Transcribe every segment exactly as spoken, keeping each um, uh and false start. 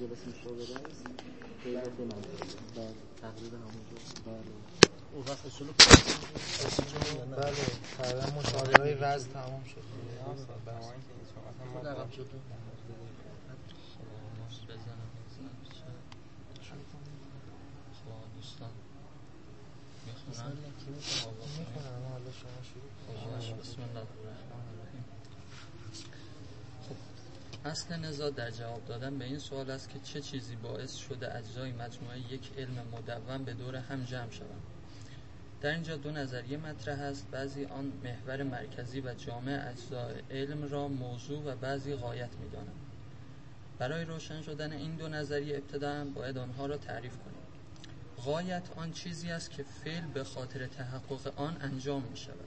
اسمش رو بده است قیمت منطقی و تقریبا همونجا. بله اون وقت اصول بله تقریبا مشاهده‌های وزن تمام شد. برای اینکه هیچ وقت ما رقم شد بزنم دوستان میخونم میخونم حالا شما شروع بسم الله الرحمن الرحیم. خب اصل نزاع در جواب دادن به این سوال است که چه چیزی باعث شده اجزای مجموعه یک علم مدون به دور هم جمع شوند. در اینجا دو نظریه مطرح است، بعضی آن محور مرکزی و جامع اجزای علم را موضوع و بعضی غایت می‌دانند. برای روشن شدن این دو نظریه ابتداً باید آنها را تعریف کنیم. غایت آن چیزی است که فعل به خاطر تحقق آن انجام می شود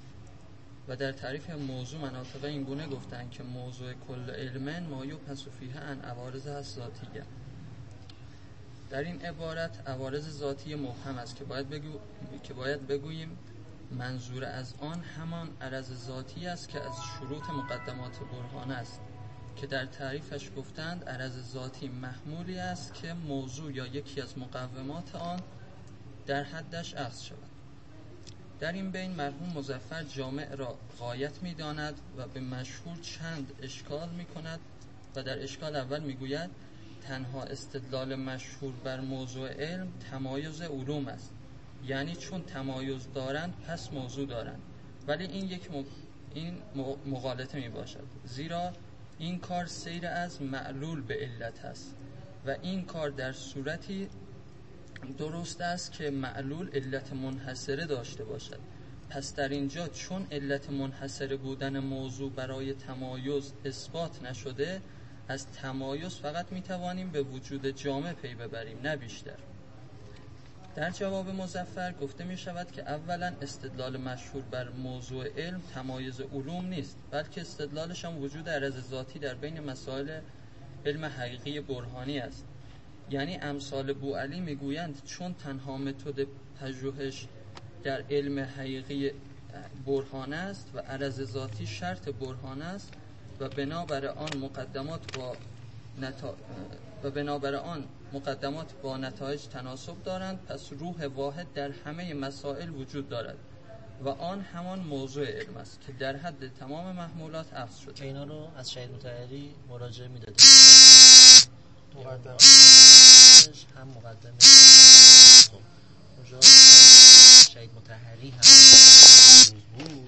و در تعریف موضوع مناطق این گونه گفتند که موضوع کل علم ما یبحث فیه عن عوارض ذاتیه. در این عبارت عوارض ذاتی مبهم است که باید بگو... که باید بگوییم منظور از آن همان عرض ذاتی است که از شروط مقدمات برهان است که در تعریفش گفتند عرض ذاتی محمولی است که موضوع یا یکی از مقومات آن در حدش اخذ شود. در این بین مرحوم مظفر جامع را غایت می داند و به مشهور چند اشکال می کند و در اشکال اول می گوید تنها استدلال مشهور بر موضوع علم تمایز علوم است، یعنی چون تمایز دارند پس موضوع دارند، ولی این یک م... این مغالطه می باشد، زیرا این کار سیر از معلول به علت است و این کار در صورتی درست است که معلول علت منحصره داشته باشد. پس در اینجا چون علت منحصره بودن موضوع برای تمایز اثبات نشده، از تمایز فقط میتوانیم به وجود جامع پی ببریم، نه بیشتر. در جواب مظفر گفته می شود که اولا استدلال مشهور بر موضوع علم تمایز علوم نیست، بلکه استدلالش هم وجود عرض ذاتی در بین مسائل علم حقیقی برهانی است. یعنی امثال بوعلی می گویند چون تنها متد پژوهش در علم حقیقی برهان است و عرض ذاتی شرط برهان است و بنابر آن مقدمات با نتا... و بنابر آن مقدمات با نتایج تناسب دارند، پس روح واحد در همه مسائل وجود دارد و آن همان موضوع علم است که در حد تمام محمولات اخذ شده. که اینا رو از شهید مطهری مراجعه میدادیم. مقدمه هم مقدمه اونجا شهید مطهری هم بود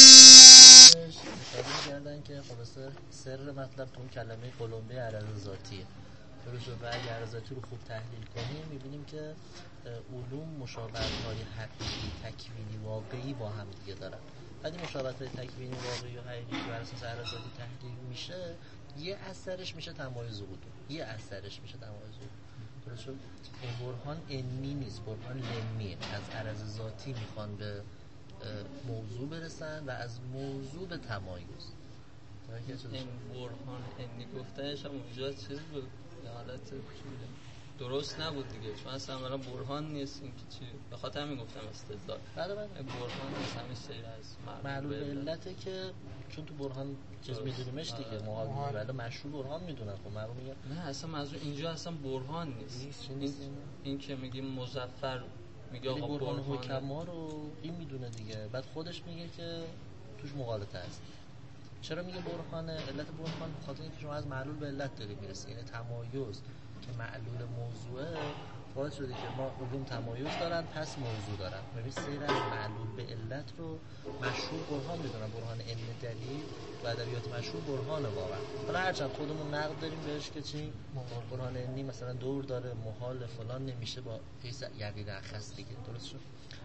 اشاره می‌کردن که خلاصه سر مطلب تو اون کلمه قلمبه عرض ذاتیه. درسته و اگر عرض ذاتی رو خوب تحلیل کنیم می‌بینیم که علوم مشابهت‌های حقیقی تکوینی واقعی با هم دیگه دارن. وقتی مشابهت‌های تکوینی واقعی و حقیقی بر اساس عرض ذاتی تحلیل میشه، یه اثرش میشه تمایز علوم، یه اثرش میشه تمایز علوم. درسته؟ این برهان علمی نیست، برهان لمیه. از عرض ذاتی میخوان به موضوع برسن و از موضوع به تمایز. این برهان علمی گفتنش هم اونجا چیز بود، یه حالت درست نبود دیگه، چون اصلا اولا برهان نیست، این که چی به خاطر همین گفتم استدلال. بله بله برهان از همین سیر از معلول به علته که چون تو برهان چیز میدونیمش دیگه، محال ولی مشروع برهان میدونن. خب معلوم میگه نه اصلا منظور اینجا اصلا برهان نیست. این, این که میگیم مظفر میگه آقا برهان برهان حکما رو این میدونه دیگه، بعد خودش میگه که توش مغالطه است. چرا میگه برهان؟ علت برهان به خاطر اینکه شما از معلول به علت داری میرسی، یعنی تمایز که معلول موضوعه باعث شده که ما علوم تمایز دارن پس موضوع دارن. ببین سیر از معلول به علت رو مشروع برهان میدونن، برهان علم دلیل و ادبیات مشروع برهان واقعا. حالا هرچند خودمون نقد داریم بهش که چی برهان علمی مثلا دور داره، محال فلان نمیشه با حیث یقین اخص دیگه. درست شد؟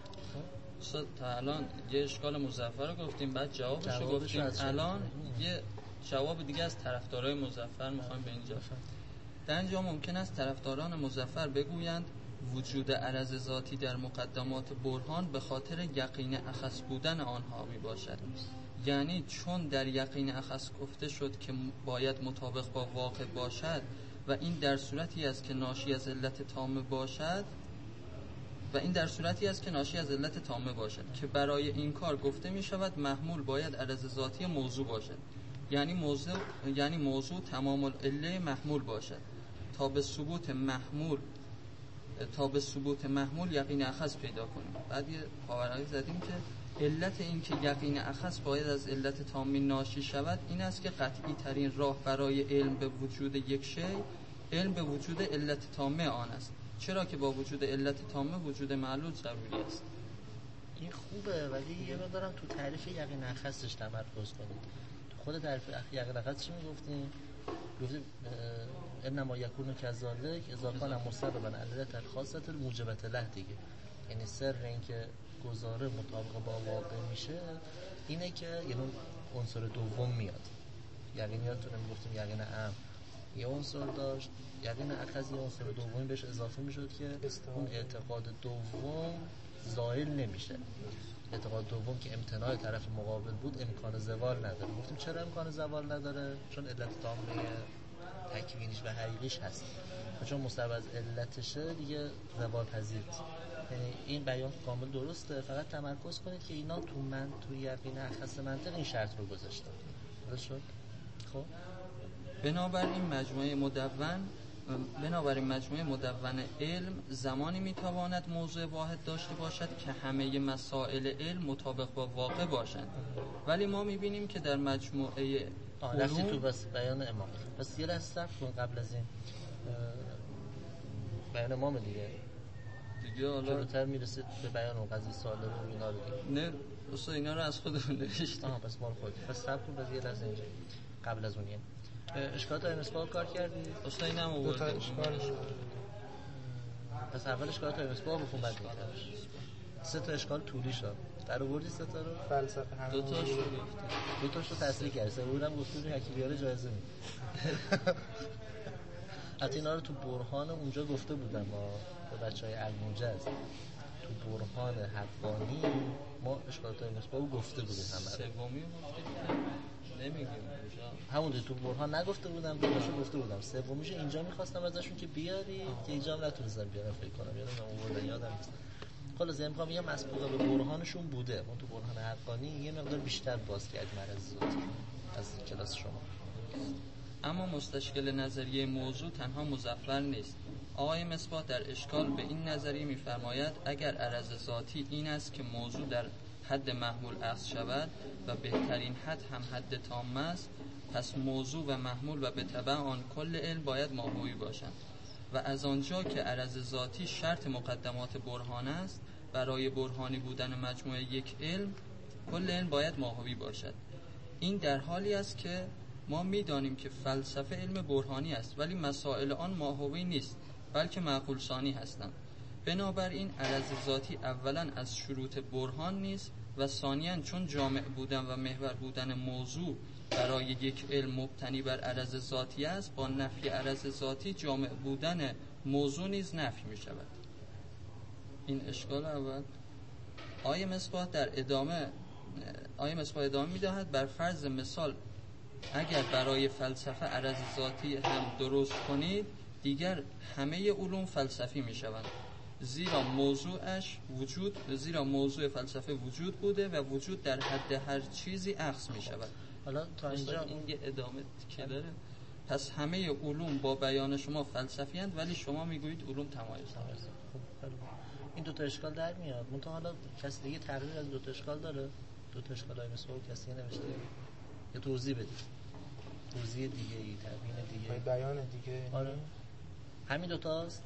تا الان یه اشکال مظفر رو گفتیم، بعد جوابش رو گفتیم، الان یه جواب دیگه از طرفدارای مظفر میخوایم به اینجا. در اینجا ممکن است طرفداران مظفر بگویند وجود عرض ذاتی در مقدمات برهان به خاطر یقین اخص بودن آنها می باشد. یعنی چون در یقین اخص گفته شد که باید مطابق با واقع باشد و این در صورتی است که ناشی از علت تامه باشد و این در صورتی است که ناشی از علت تامه باشد که برای این کار گفته می شود محمول باید عرض ذاتی موضوع باشد، یعنی موضوع یعنی موضوع تمام العله محمول باشد. تا به ثبوت محمول تا به ثبوت محمول یقین اخص پیدا کنیم. بعد یه پاورقی زدیم که علت این که یقین اخص باید از علت تامی ناشی شود این است که قطعی ترین راه برای علم به وجود یک شی علم به وجود علت تامه آن است، چرا که با وجود علت تامه وجود معلول ضروری است. این خوبه ولی یه مقدارم تو تعریف یقین اخصش تمرکز کنید. تو خود تعریف یقین اخص چی میگفتیم؟ گفتیم انما یکون کذالک اذا کان مستببا علت الخاصه الموجبه له دیگه. یعنی سر این که گزاره مطابق با واقع میشه اینه که یعنی عنصر دوم میاد. یقینیاتونه میگفتیم یقین عام یه عنصر داشت، یقین اخص یه عنصر دومی بهش اضافه میشد که اون اعتقاد دوم زائل نمیشه. اعتقاد دوم که امتناع طرف مقابل بود امکان زوال نداره. گفتیم چرا امکان زوال نداره؟ چون علت تامه تکوینیش و حقیقیش هست و چون مستبد از علتشه دیگه زوال پذیرست. یعنی این بیان کامل درسته، فقط تمرکز کنید که اینا تو من تو یقین اخص منطق این شرط رو گذاشتن. درست شد؟ خب بنابراین مجموعه مدون بنابراین مجموعه مدون علم زمانی میتواند موضوع واحد داشته باشد که همه مسائل علم مطابق با واقع باشند، ولی ما میبینیم که در مجموعه رفتی تو بس بیان امام. بس یه لحظه صبر کن قبل از این بیان امام دیگه دیگه حالا جلوتر میرسید به بیان اون قضیه سوال رو اینا رو دیگه. نه اصلا اینا رو از خودمون نوشتیم. آها پس مال خودت. پس صبر کن بس یه لحظه اینجا قبل از اون یه اشکالات های مصباح کار کردی؟ اصلا اینم آورد. دو تا اشکال. پس اول اشکالات های مصباح بخون بعد دیگه. سه تا اشکال طولی شد. در آوردی سه تا رو؟ فلسفه همه دو تاش رو گفتی. دو تاش رو تصریح کردی. سومم گفتی یکی بیاره جایزه میده. حتی اینا رو تو برهان اونجا گفته بودم با به بچهای الموجز. تو برهان حقانی ما اشکالات های مصباح رو گفته بودیم همه. سومی گفتیم نمیگیم اونجا. همون تو برهان نگفته بودم، دوتاشو گفته بودم. سومیشو اینجا می‌خواستم ازشون که بیاری که اینجا هم نتونستم بیارم فکر کنم. یادم اون یادم نیست. خلاص میگم یه مسبوقه به برهانشون بوده. ما تو برهان حقانی یه مقدار بیشتر باز کردیم مرزیات از کلاس شما. اما مستشکل نظریه موضوع تنها مظفر نیست. آقای مصباح در اشکال به این نظریه می‌فرماید اگر عرض ذاتی این است که موضوع در حد محمول اخذ شود و بهترین حد هم حد تام است، پس موضوع و محمول و به تبع آن کل علم باید ماهوی باشند و از آنجا که عرض ذاتی شرط مقدمات برهان است، برای برهانی بودن مجموعه یک علم کل علم باید ماهوی باشد. این در حالی است که ما می‌دانیم که فلسفه علم برهانی است ولی مسائل آن ماهوی نیست بلکه معقول ثانی هستند. بنابراین عرض ذاتی اولا از شروط برهان نیست و ثانیاً چون جامع بودن و محور بودن موضوع برای یک علم مبتنی بر عرض ذاتی است، با نفی عرض ذاتی جامع بودن موضوع نیز نفی می شود. این اشکال اول. آیه مصباح در ادامه آیه مصباح ادامه می دهد بر فرض مثال اگر برای فلسفه عرض ذاتی هم درست کنید دیگر همه علوم فلسفی می شوند، زیرا موضوعش وجود زیرا موضوع فلسفه وجود بوده و وجود در حد هر چیزی اخذ می شود. حالا تا اینجا این یه ادامه که داره. پس همه علوم با بیان شما فلسفی هستند ولی شما میگویید علوم تمایز دارند. خب این دو تا اشکال در میاد. منتها حالا کسی دیگه تقریر از دو تا اشکال داره؟ دو تا اشکال های مثل کسی نوشته یا توضیح بدید؟ توضیح دیگه ای، تبیین دیگه، بیان دیگه. آره همین دو تاست.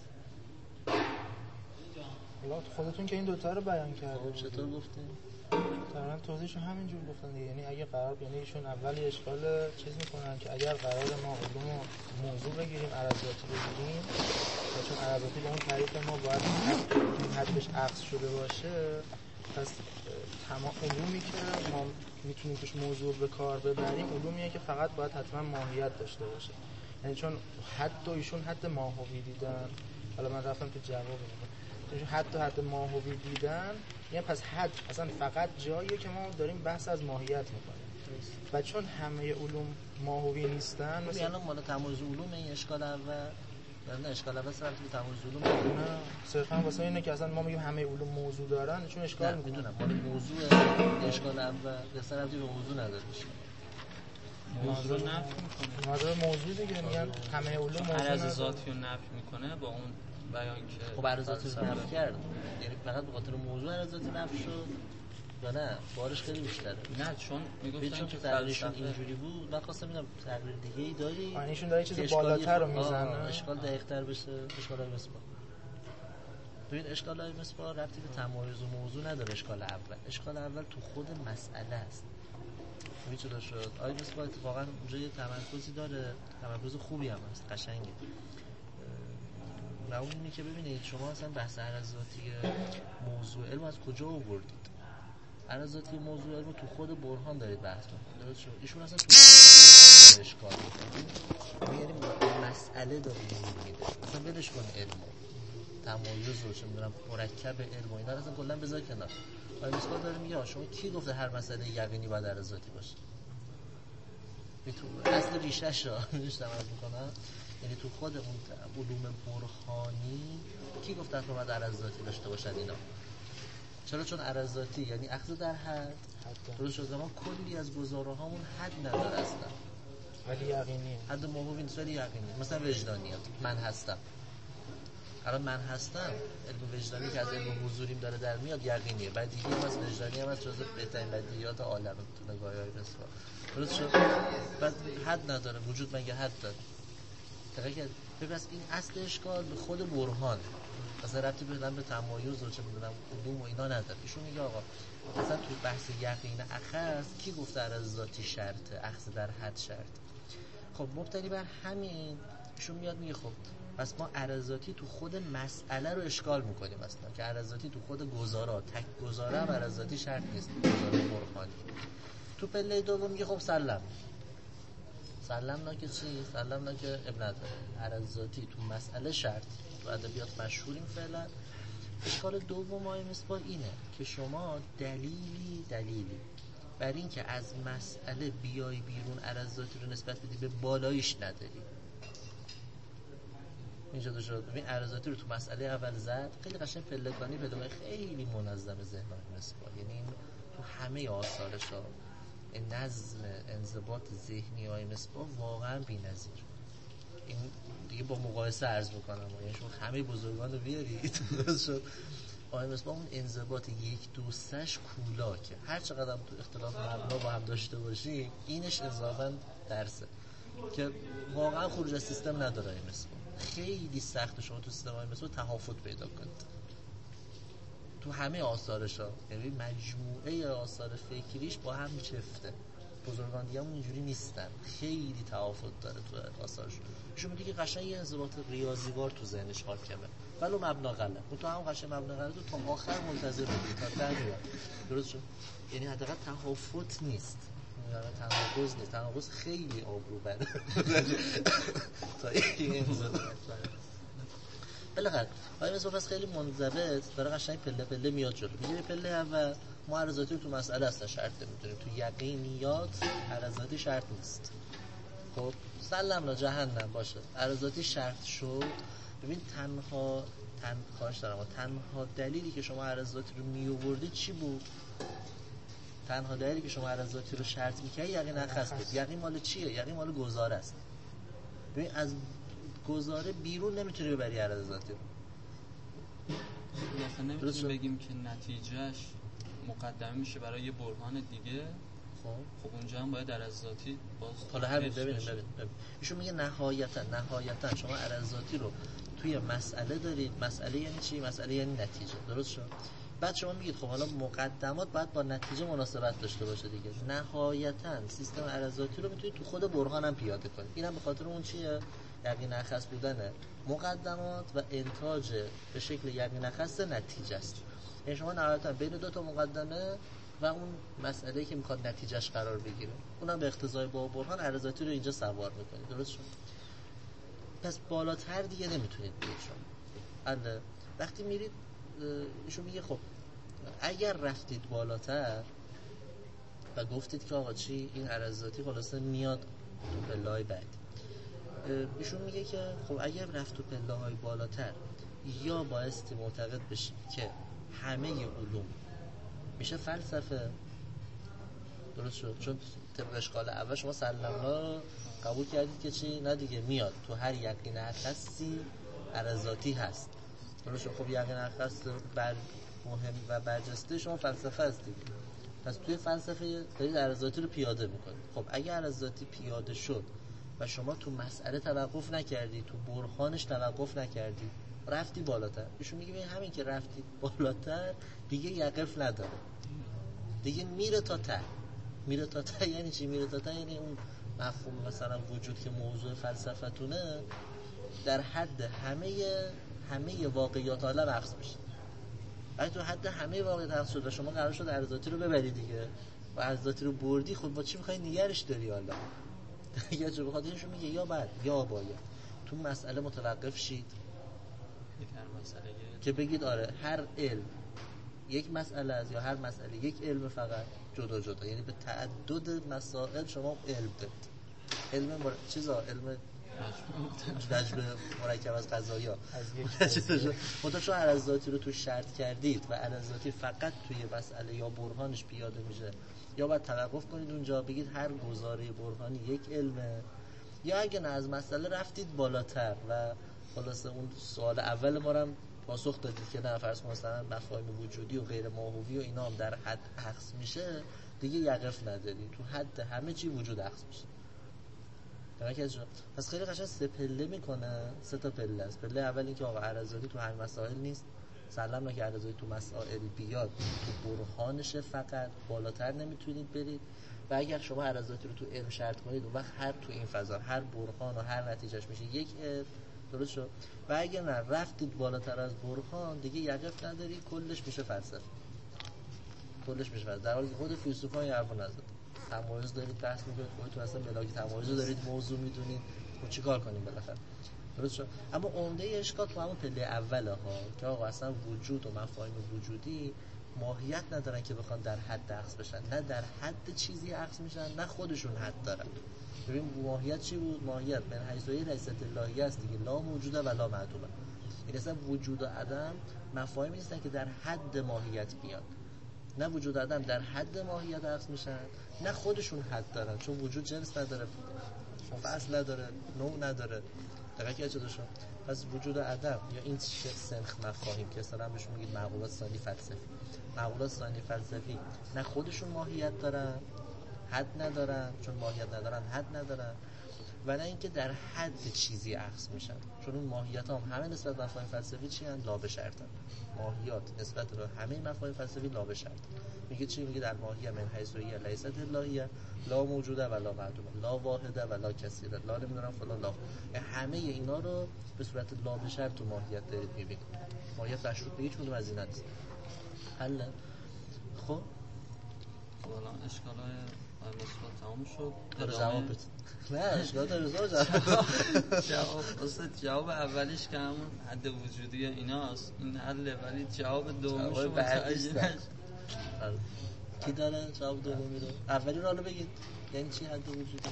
حالا خودتون که این دوتا رو بیان کردید. خب چطور گفتین؟ تقریبا توضیحشون همینجور گفتن دیگه. یعنی اگه قرار یعنی ایشون اول اشکال چیز میکنن که اگر قرار ما علوم موضوع بگیریم عرضاتی بگیریم و چون عرضاتی به اون تعریف ما باید این حدش عکس شده باشه، پس تمام علومی که ما میتونیم توش موضوع به کار ببریم علومیه که فقط باید حتما ماهیت داشته باشه. یعنی چون حد ایشون حد ماهوی دیدن، حالا من رفتم تو جواب میدم، حتی حد ماهوی دیدن یعنی پس حد اصلا فقط جاییه که ما داریم بحث از ماهیت میکنیم و چون همه علوم ماهوی نیستن مثلا الان مال تمایز علوم این اشکال اول نه اشکال اول صرف به تمایز علوم نه صرفا واسه اینه که اصلا ما میگیم همه علوم موضوع دارن چون اشکال میکنن. میدونم مال موضوع اشکال اول به صرفی به موضوع نداره. موضوع نفی میکنه. نادر موضوع دیگه میگن همه علوم موضوع عرض ذاتی رو نفی میکنه با اون بیان که خب عرض ذاتی رو نفی کرد، یعنی فقط به خاطر موضوع عرض ذاتی نفی شد یا نه بارش خیلی بیشتره؟ نه چون میگفتن که تقریرشون اینجوری بود. من خواستم ببینم تقریر دیگه ای داری؟ آنیشون داره چیز بالاتر رو میزنه اشکال دقیق‌تر بشه. اشکال های مصباح ببین، اشکال های مصباح ربطی به تمایز و موضوع نداره. اشکال اول اشکال اول تو خود مسئله است. همین چطور شد آی مصباح اتفاقا اونجا یه تمرکزی داره، تمرکز خوبی هم هست، قشنگه. و اون اینه که ببینید شما اصلا بحث عرض ذاتی موضوع علم از کجا آوردید؟ عرض ذاتی موضوع علم تو خود برهان دارید بحث می‌کنید، درست شد؟ ایشون اصلا تو خود برهان داره اشکال می‌کنه، یعنی مسئله داره میگه اصلا ولش کن علم تمایز رو چه می‌دونم مرکب علم و اینا اصلا کلا بذار کنار. آقای مصباح داره میگه شما کی گفته هر مسئله یقینی باید عرض ذاتی باشه؟ تو اصل ریشه‌ش رو می‌شتم عرض می‌کنم، یعنی تو خود اون علوم برهانی کی گفته اصلا باید عرض ذاتی داشته باشن اینا؟ چرا؟ چون عرض ذاتی یعنی اخذ در حد. درست شد. ما کلی از گزاره هامون حد نداره اصلا، ولی یقینیه. حد موهومی نیست ولی یقینیه. مثلا وجدانیات، من هستم، الان من هستم، علم وجدانی که از علم حضوریم داره در میاد یقینیه. بدیهی هم از وجدانی هم از جزء بهترین بدیهیات عالم تو نگاه‌های مصباح. درست شد. بعد حد نداره، وجود مگه حد داره؟ دقیقاً. ببین این اصل اشکال به خود برهان مثلا ربطی بدن به تمایز و چه میدونم علوم و اینا نداره. ایشون میگه آقا مثلا تو بحث یقین اخذ کی گفته عرض ذاتی شرطه، اخذ در حد شرط؟ خب مبتنی بر همین ایشون میاد میگه خب پس ما عرض ذاتی تو خود مسئله رو اشکال میکنیم اصلا، که عرض ذاتی تو خود گزاره، تک گزاره هم عرض ذاتی شرط نیست، گزاره برهانی. تو پله دوم میگه خب سلام سلمنا که چی؟ سلمنا که ابن نداره، عرض ذاتی تو مسئله شرط، تو ادبیات مشهوریم فعلا. اشکال دوم آقای مصباح اینه که شما دلیلی دلیلی بر این که از مسئله بیای بیرون عرض ذاتی رو نسبت بدی به بالاییش نداری. اینجا دو شد. ببین عرض ذاتی رو تو مسئله اول زد، خیلی قشنگ پلکانی پلکانی خیلی منظم ذهن آقای مصباح، یعنی این تو همه آثارش ها این نظم انضباط ذهنی های مصباح واقعا بی‌نظیر. این دیگه با مقایسه عرض میکنم، یعنی شما همه بزرگان رو بیارید درست شد. آقای مصباح اون انضباط یک دو سه‌اش کولاکه، هر چقدر تو اختلاف مبنا با هم داشته باشی اینش اضافاً درسه که واقعا خروج از سیستم نداره. آقای مصباح خیلی سخت شما تو سیستم آقای مصباح تهافت پیدا کنید تو همه آثارش ها، یعنی مجموعه آثار فکریش با هم چفته. بزرگان دیگه همون اینجوری نیستن، خیلی تفاوت داره تو آثارشون. ایشون میگه که قشنگ یه انضباط ریاضیوار تو ذهنش حاکمه، ولو مبنا غلط. اون تو هم قشنگ مبنا غلط تو تا آخر منتظر بودی تا در میاد. درست شد. یعنی حداقل تفاوت نیست، یعنی تناقض نیست. تناقض خیلی آبرو بره تا این انضباط. بالاخره آقای مصباح پس خیلی منضبط داره قشنگ پله پله میاد جلو. میگه پله اول ما عرض ذاتی تو مسئله اصلا شرط نمی‌دونیم، تو یقینیات عرض ذاتی شرط نیست. خب سلام لا جهنم باشه، عرض ذاتی شرط شد. ببین تنها تن خواهش دارم تنها دلیلی که شما عرض ذاتی رو میآوردید چی بود؟ تنها دلیلی که شما عرض ذاتی رو شرط می‌کردید یقین اخذ بود. یقین مال چیه؟ یقین مال گزاره است. ببین از گزاره بیرون نمیتونی ببری عرض ذاتی رو. مثلا نمیتونیم بگیم که نتیجهش مقدمه میشه برای یه برهان دیگه. خب خب اونجا هم باید عرض ذاتی باز حالا همین ببینیم ببین ببین ایشون میگه نهایتا نهایتا شما عرض ذاتی رو توی مسئله دارید. مسئله یعنی چی؟ مسئله یعنی نتیجه. درست شد. بعد شما میگید خب حالا مقدمات باید با نتیجه مناسبت داشته باشه دیگه. نهایتا سیستم عرض ذاتی رو میتونید تو خود برهان هم پیاده کنید. اینم به خاطر اون چیه؟ یقین اخذ بودن مقدمات و انتاج به شکل یقین اخذ نتیجه است. یعنی شما نهایتا بین دو تا مقدمه و اون مسئله‌ای که میخواد نتیجهش قرار بگیره اونم به اقتضای با برهان عرض ذاتی رو اینجا سوار میکنید. درست شد. پس بالاتر دیگه نمیتونید برید شما. البته وقتی میرید ایشون میگه خب اگر رفتید بالاتر و گفتید که آقا چی این عرض ذاتی خلاصه میاد تو پله‌های بعد، ایشون میگه که خب اگر رفت تو پله‌های بالاتر یا بایستی معتقد بشید که همه علوم میشه فلسفه. درست شد. چون طبق اشکال اول شما سلمنا رو قبول کردید که چی؟ نه دیگه میاد تو هر یقین اخصی عرضاتی هست. درسته؟ خب یقین اخص بر مهم و برجسته شما فلسفه است دیگه. پس توی فلسفه دارید عرضاتی رو پیاده میکنید. خب اگه عرضاتی پیاده شد و شما تو مسئله توقف نکردی، تو برهانش توقف نکردی، رفتی بالاتر، ایشون میگه همین که رفتی بالاتر دیگه یقف نداره، دیگه میره تا ته. میره تا ته یعنی چی؟ میره تا ته یعنی اون مفهوم مثلا وجود که موضوع فلسفتونه در حد همه همه واقعیات عالم عکس میشه. اگه تو حد همه واقعیت عکس شد و شما قرار شد عرضاتی رو ببری دیگه و عرضاتی رو بردی، خب با چی میخوای نگرش داری حالا؟ یا چه بخاطر ایشون میگه یا بعد یا باید تو مسئله متوقف شید که بگید آره هر علم یک مسئله است یا هر مسئله یک علم فقط جدا جدا، یعنی به تعدد مسائل شما علم دارید. علم مر... چیزا علم مجموع مرکب از قضایا منتها شما عرضاتی رو تو شرط کردید و عرضاتی فقط توی مسئله یا برهانش پیاده میشه، یا باید توقف کنید اونجا بگید هر گزاره برهانی یک علمه، یا اگه نه از مسئله رفتید بالاتر و خلاصه اون سوال اول ما هم پاسخ دادید که نه فرض کنید مثلا مفاهیم وجودی و غیر ماهوی و اینا هم در حد اخذ میشه، دیگه یقف نداری، تو حد همه چی وجود اخذ میشه. پس خیلی قشنگ سه پله میکنه، سه تا پله است. پله اول این که آقا عرضاتی تو هر مسائل نیست، سلام نکه عرضاتی تو مسائل بیاد تو برهانش فقط بالاتر نمیتونید برید، و اگر شما عرضاتی رو تو علم شرط کنید اون وقت هر تو این فضا هر برهان و هر نتیجهش میشه یک علم، درست شد؟ و اگر نه رفتید بالاتر از برهان دیگه یقف نداری، کلش میشه فلسفه، کلش میشه فلسفه، در حالی که خود فیلسوفان این حرفو نزد. تمایز دارید بحث میکنید، خودتون اصلا ملاک تمایز رو دارید موضوع میدونید، خب چیکار کنیم بالاخره؟ درست شد؟ اما عمده اشکال تو همون پله اوله ها که آقا اصلا وجود و مفاهیم وجودی ماهیت ندارن که بخوان در حد عکس بشن، نه در حد چیزی عکس میشن نه خودشون حد دارن. ببین ماهیت چی بود؟ ماهیت من حیث لیست الهی است دیگه، لا موجوده و لا معدومه. این اصلا وجود و عدم مفاهیمی نیستن که در حد ماهیت بیان، نه وجود عدم در حد ماهیت عکس میشن نه خودشون حد دارن، چون وجود جنس نداره، فصل نداره، نوع نداره. دقیقاً چه داشتم؟ پس وجود عدم یا این سنخ مفاهیم که اصلا بهشون میگید معقولات ثانی فلسفی، معقولات ثانی فلسفی نه خودشون ماهیت دارن، حد ندارن، چون ماهیت ندارن حد ندارن، و نه اینکه در حد چیزی عکس میشن، چون اون ماهیت هم همه نسبت به مفاهیم فلسفی چی ان؟ لا به شرطن. ماهیات نسبت به همه مفاهیم فلسفی لا به شرط. میگه چی؟ میگه در ماهیه من حیث لیست الهیه لا موجوده و لا معدومه، لا واحده و لا کثیره، لا نمیدونم فلان لا، همه اینا رو به صورت لا به شرط تو ماهیت دارید میبینید. ماهیت مشروط به هیچ کدوم از اینا نیست. حل. خب حالا اشکالای مثبت تمام شد. داره جواب بده. نه اشکال داره جواب جواب اصلا جواب اولیش که همون حد وجودی ایناست، این حله، ولی جواب دومیش رو متوجه نشد. کی داره جواب دومی رو؟ اولی رو حالا بگید یعنی چی حد وجودی؟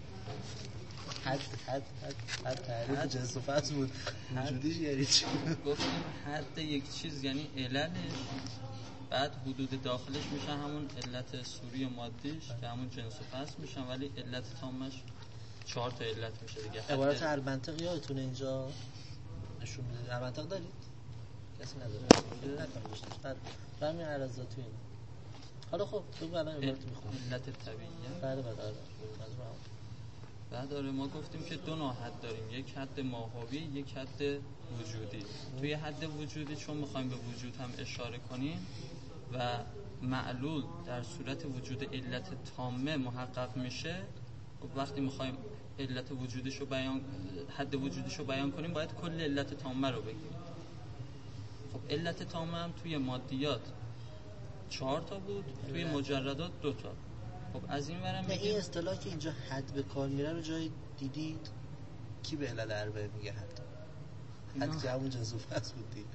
حد حد حد حد تعریف جنس و فصل بود، وجودیش یعنی چی؟ گفتیم حد یک چیز یعنی علتش، بعد حدود داخلش میشه همون علت صوری و مادیش که همون جنس و فصل میشن، ولی علت تامش چهار تا علت میشه دیگه. عبارت المنطق یادتونه اینجا نشون میده؟ المنطق دارید؟ کسی نداره؟ نکنه برمی عرضاتی این. حالا خب بگو الان عبارت میخونم. علت طبیعیه؟ بله بله بله. بعد آره ما گفتیم که دو نوع حد داریم، یک حد ماهوی، یک حد وجودی. توی حد وجودی چون میخوایم به وجود هم اشاره کنیم و معلول در صورت وجود علت تامه محقق میشه، وقتی میخوایم علت وجودیشو بیان حد وجودیشو بیان کنیم باید کل علت تامه رو بگیم. خب علت تامه هم توی مادیات چهار تا بود، توی مجردات دو تا. خب از این ورم میگیم این اصطلاح که اینجا حد به کار میره رو جای دیدید؟ کی به علل اربعه میگه حد؟ حد که همون جنس و فصل بود دید.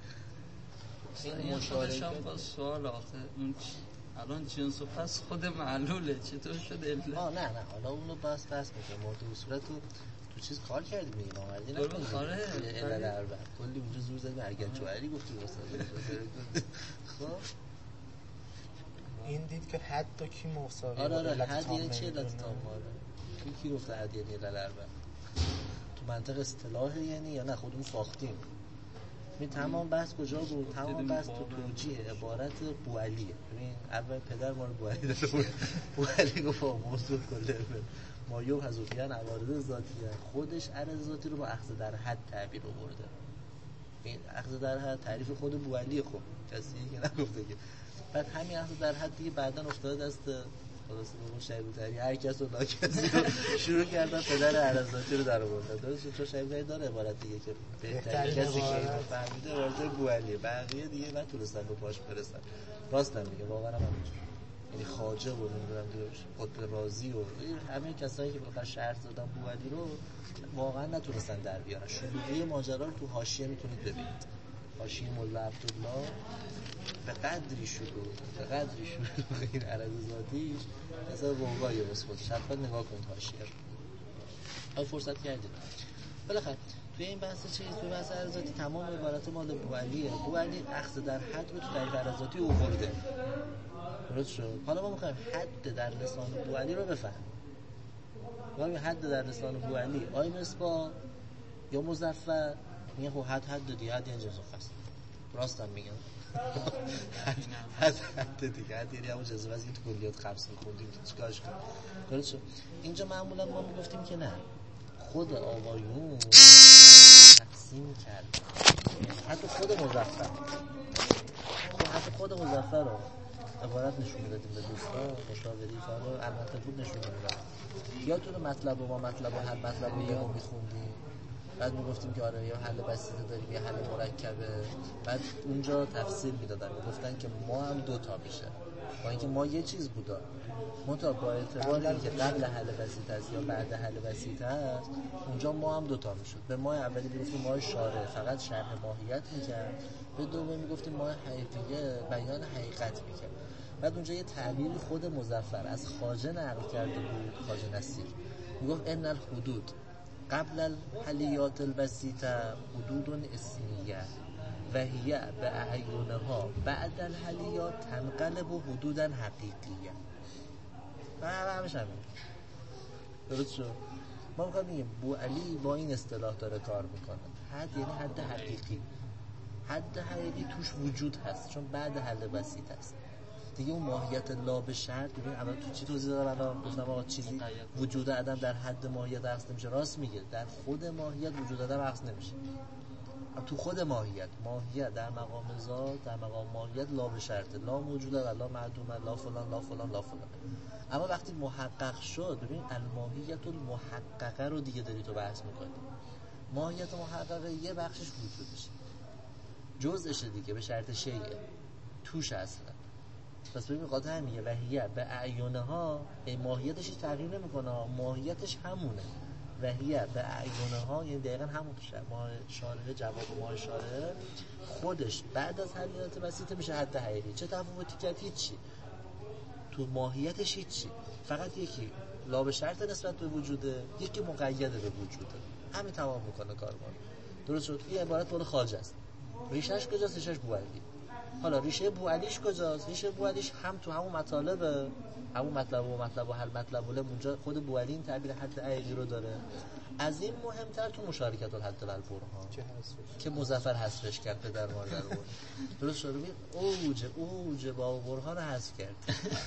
این مشارکه با سوال آخه اون الان جنس و فصل خود معلوله چطور شد علت؟ آه نه نه حالا اونو بس بس میکنه مورد اصولت تو تو چیز کار کردیم دیگه آمردی نکنید آره علل اربعه کلی اونجا زور زدیم ارگن چوهری گفتی واسه خب این دید که حد و کی مساوی آره آره علت حد تام یعنی چه علت نمی‌دونه. تام آره کی کی گفته حد یعنی علل اربع تو منطق اصطلاح یعنی یا نه خودمون ساختیم. می تمام بحث کجا بود؟ تمام بحث تو توجیه عبارت بوعلیه. ببین اول پدر ما رو بوعلی داده بود. بوعلی گفت موضوع کله ما یوم حذوفیان عوارض ذاتیه، خودش عرض ذاتی رو با اخذ در حد تعبیر آورده. این اخذ در حد تعریف خود بوعلیه. خب کسی که نگفته که بعد همین اخذ در حد دیگه بعداً افتاده دست خلاص بگم شیبوتری هر کس و ناکسی رو شروع کردن پدر عرض ذاتی رو در آوردن. درسته چون شیبوتری داره عبارت دیگه که بهترین کسی که اینو فهمیده عبارت بوعلیه، بقیه دیگه نتونستن به پاش برسن. راست میگه واقعا هم همینجوره. یعنی خواجه و نمیدونم دیگه قطب رازی و همه کسایی که بالاخره شرط دادن بوعلی رو واقعا نتونستن در بیارن. شلوغی ماجرا رو تو حاشیه میتونید ببینید. حاشیه مولا عبدالله به قدری شروع به قدری شروع این عرض ذاتیش مثلا روغای واسه خودش حتما نگاه کنید حاشیه رو. آیا فرصت کردید بالاخره توی این بحث چیز توی بحث عرض ذاتی تمام عبارت مال بوعلیه. بوعلی اخذ در حد رو تو تعریف عرض ذاتی آورده. درست شد. حالا ما میخوایم حد در لسان بوعلی رو بفهمیم. ما حد در لسان بوعلی آیا مصباح یا مظفر میگه خب حد حد دیگه حد اینجا است. راستم میگم حد حد دیگه حد یعنی همون جزوه است که تو کلیات خمس میخوندیم چیکارش کنیم. درست شد. اینجا معمولا ما میگفتیم که نه خود آقایون تقسیم کرد حتی خود مظفر خب حتی خود مظفر رو عبارت نشون میدادیم به دوستان مشاوری فارو البته بود نشون میدادیم یا تو مطلب و ما مطلب و هر مطلب رو یه هم میخوندیم بعد میگفتیم که آره یا حل بسیطه داریم یا حل مرکبه بعد اونجا تفسیر میدادن میگفتن که ما هم دو تا میشه با اینکه ما یه چیز بودا منتها با اعتبار اینکه قبل حل بسیطه است یا بعد حل بسیطه است اونجا ما هم دو تا میشد. به ما اولی میگفتیم ما شارع فقط شرح ماهیت میکرد، به دومی میگفتیم ما حقیقیه بیان حقیقت میکرد. بعد اونجا یه تعبیر خود مظفر از خواجه نقل کرده بود، خواجه نصیر میگفت ان الحدود قبل الحلیات البسیطه حدود اسمیه و هی به اعیونها بعد الحلیات تنقلب حدودا حقیقیه. و همش همین درست شد. ما میخوایم بگیم بوعلی با این اصطلاح داره کار میکنه. حد یعنی حد حقیقی. حد حقیقی توش وجود هست چون بعد حل بسیط است دیگه. اون ماهیت لا به شرط ببین اول تو چی توضیح دادم الان گفتم آقا چیزی وجود عدم در حد ماهیت عکس نمیشه. راست میگه در خود ماهیت وجود عدم عکس نمیشه. تو خود ماهیت ماهیت در مقام ذات در مقام ماهیت لا به شرط لا موجوده و لا معدومه لا فلان لا فلان لا فلان. اما وقتی محقق شد ببین الماهیت المحققه رو دیگه داری تو بحث میکنی. ماهیت محققه یه بخشش وجودشه جزءشه دیگه به شرط شیء توش اصلا. پس ببین قاطع میگه وحیه به اعیونها ماهیتش تغییر نمیکنه ماهیتش همونه. وحیه به اعیونها یعنی دقیقا همون توشه. ما شارحه جواب ما شارحه خودش بعد از حلیات بسیطه میشه حد حقیقی. چه تفاوتی کرد؟ هیچی. تو ماهیتش هیچی. فقط یکی لا به شرط نسبت به وجوده یکی مقیده به وجوده. همین تمام میکنه کارمان. درست شد. این عبارت مال خواجه است. ریشهش کجاست؟ ریشهش بوعلی. حالا ریشه بوعلیش کجاست؟ ریشه بوعلیش هم تو همون مطالب همون مطلب و مطلب و حل مطلب ولی اونجا خود بوعلی این تعبیر حد عقلی رو داره. از این مهمتر تو مشارکت الحد و البرهان که مظفر حذفش کرد پدر مادر رو. درست شد. ببین اوج اوج با برهان حذف کرد.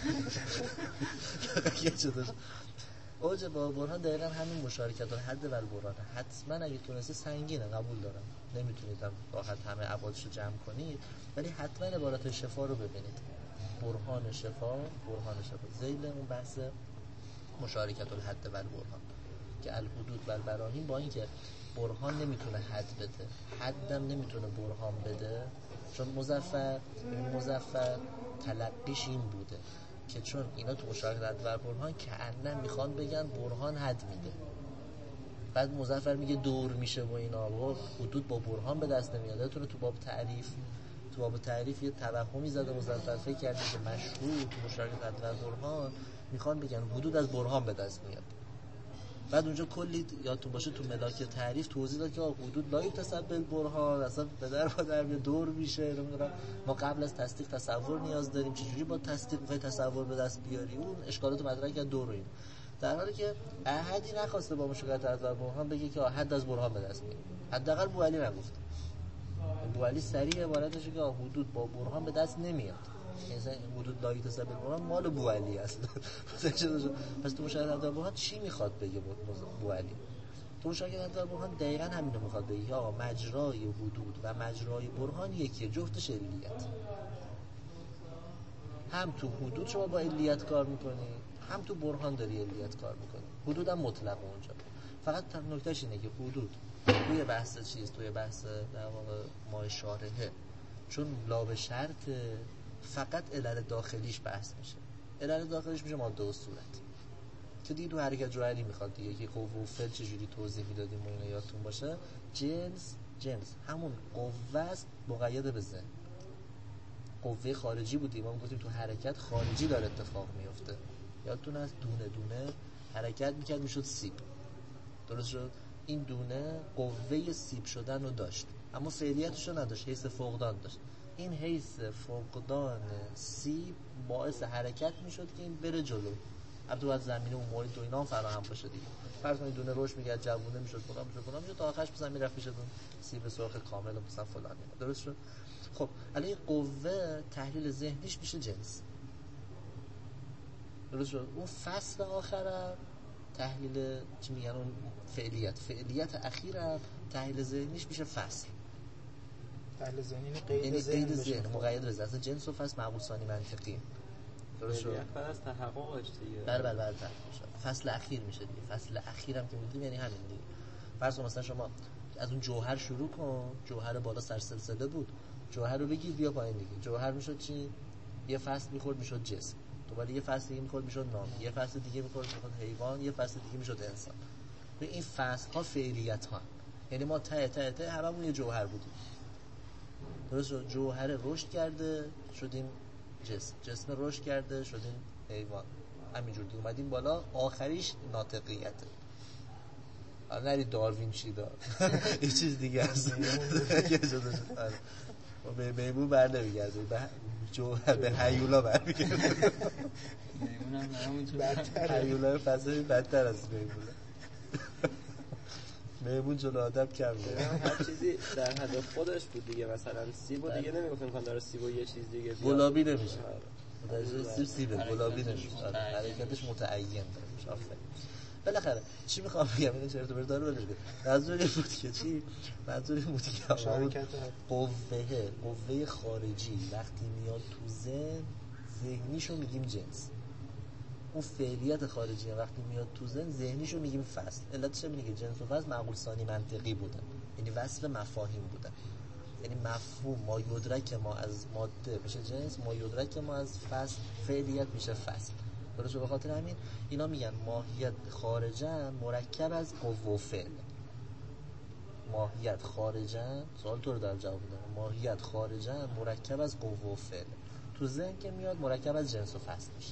یه چطور اوج با برهان دقیقاً همین مشارکت الحد و البرهان. حتما اگه تونسته سنگینه قبول دارم نمیتونید راحت همه ابعادش رو جمع کنید ولی حتما عبارت شفا رو ببینید. برهان شفا برهان شفا ذیل اون بحث مشارکت الحد و البرهان که الحدود و البراهین با اینکه برهان نمیتونه حد بده حدم نمیتونه برهان بده چون مظفر مظفر تلقیش این بوده که چون اینا تو مشارکت الحد و البرهان که انن میخوان بگن برهان حد میده. بعد مظفر میگه دور میشه و اینا و حدود با برهان به دست نمیاد. تو تو باب تعریف تو باب تعریف یه توهمی زده مظفر فکر کرده که مشروع تو مشارکت الحد و البرهان میخوان بگن حدود از برهان به دست میاد. بعد اونجا کلی یادتون باشه تو ملاک تعریف توضیح داد که حدود لا یتسبب برهان، اصلا به در با در دور میشه. نمیدونم ما قبل از تصدیق تصور نیاز داریم، چجوری با تصدیق و تصور به دست بیاری؟ اون اشکالات مطرح کرد دور این، در حالی که احدی نخواسته با مشکلات از برهان بگه که حد از برهان به دست میاد. حداقل بوعلی نگفت. بوعلی صریح عبارتش که حدود با برهان به دست نمیاد. مثلا حدود لا یتسبب برهان مال بوعلی است. پس تو مشاهده در برهان چی میخواد بگه بوعلی؟ تو مشاهده در برهان دقیقاً همینو میخواد بگه. آقا مجرای حدود و مجرای برهان یکیه، جفتش علیت. هم تو حدود شما با علیت کار میکنی، هم تو برهان داری علیت کار میکنی. حدود هم مطلق اونجا. فقط نکتهش اینه که حدود توی بحث چیز، توی بحث در واقع ما شارحه، چون لا به شرط فقط علل داخلیش بحث میشه. علل داخلیش میشه ماده و صورت که دیگه تو حرکت جوهری میخواد دیگه که قوه و فعل چجوری توضیح میدادیم و اینا یادتون باشه. جنس جنس همون قوه است مقید به ذهن. قوه خارجی بودیم، ما گفتیم تو حرکت خارجی داره اتفاق میفته. یادتون هست دونه دونه حرکت میکرد میشد سیب، درست شد؟ این دونه قوه سیب شدن رو داشت اما فعلیتش رو نداشت، حیث فقدان داشت. این حیث فقدان سیب باعث حرکت میشد که این بره جلو. البته باید زمینه و محیط و اینا هم فراهم باشه دیگه. فرض کنید دونه رشد میگرد، جوونه میشد، فلان میشد، فلان میشد، تا آخرش مثلا میرفت میشد سیب سرخ کامل و مثلا فلان. درست شد؟ خب الان قوه تحلیل ذهنیش میشه جنس. درست شد؟ اون فصل آخره تحلیل چی میگن اون فعلیت، فعلیت اخیره تحلیل ذهنیش میشه فصل. تحلیل ذهنی قید ذهن قید ذهن مقید به ذهن. جنس و فصل معقول ثانی منطقی. درست شد؟ بعد از تحققش دیگه. بله بله بله تحققش. فصل اخیر میشه دیگه. فصل اخیرم که میگیم یعنی همین دیگه. فرض کن مثلا شما از اون جوهر شروع کن، جوهر بالا سر سلسله بود، جوهر رو بگیر بیا پایین دیگه. جوهر میشد چی؟ یه فصل میخورد میشد جسم، دوباره یه فصل دیگه میخورد میشد نام، یه فصل دیگه میخورد میشد حیوان، یه فصل دیگه میشد انسان. به این فصل ها فعلیت ها، یعنی ما ته ته ته هممون یه جوهر بودیم. درست شد؟ جوهر رشد کرده شدیم جسم، جسم رشد کرده شدیم حیوان، همینجور دیگه اومدیم بالا. آخریش ناطقیته. حالا نرید داروین چی داد یه چیز دیگه هست به میمون بر نمیگرده، به جوهر به حیولا بر میگرده. میمون هم همونجور حیولا فضایی بدتر از میمونه. میمون جلو آدم کم میره. هر چیزی در حد خودش بود دیگه. مثلا سیبو دیگه نمیگفت امکان داره سیبو یه چیز دیگه بیاد. گلابی نمیشه. در سیب سیبه گلابی نمیشه. حرکتش متعین داره. آفرین. بالاخره چی میخوام بگم؟ این چرت و پرت داره ولش کن. منظوری بود که چی؟ منظوری بود که قوه قوه خارجی وقتی میاد تو ذهن، ذهنیشو میگیم جنس. اون فعلیت خارجی وقتی میاد تو ذهن، ذهنیشو میگیم فصل. علتش اینه که جنس و فصل معقول ثانی منطقی بودن، یعنی وصف مفاهیم بودن. یعنی مفهوم ما یدرک ما از ماده میشه جنس، ما یدرک ما از فصل فعلیت میشه فصل. درسته؟ به خاطر همین اینا میگن ماهیت خارجن مرکب از قوه و فعل. ماهیت خارجن، سوال تو رو در جواب میدم، ماهیت خارجن مرکب از قوه و فعل. تو ذهن که میاد مرکب از جنس و فصل میشه.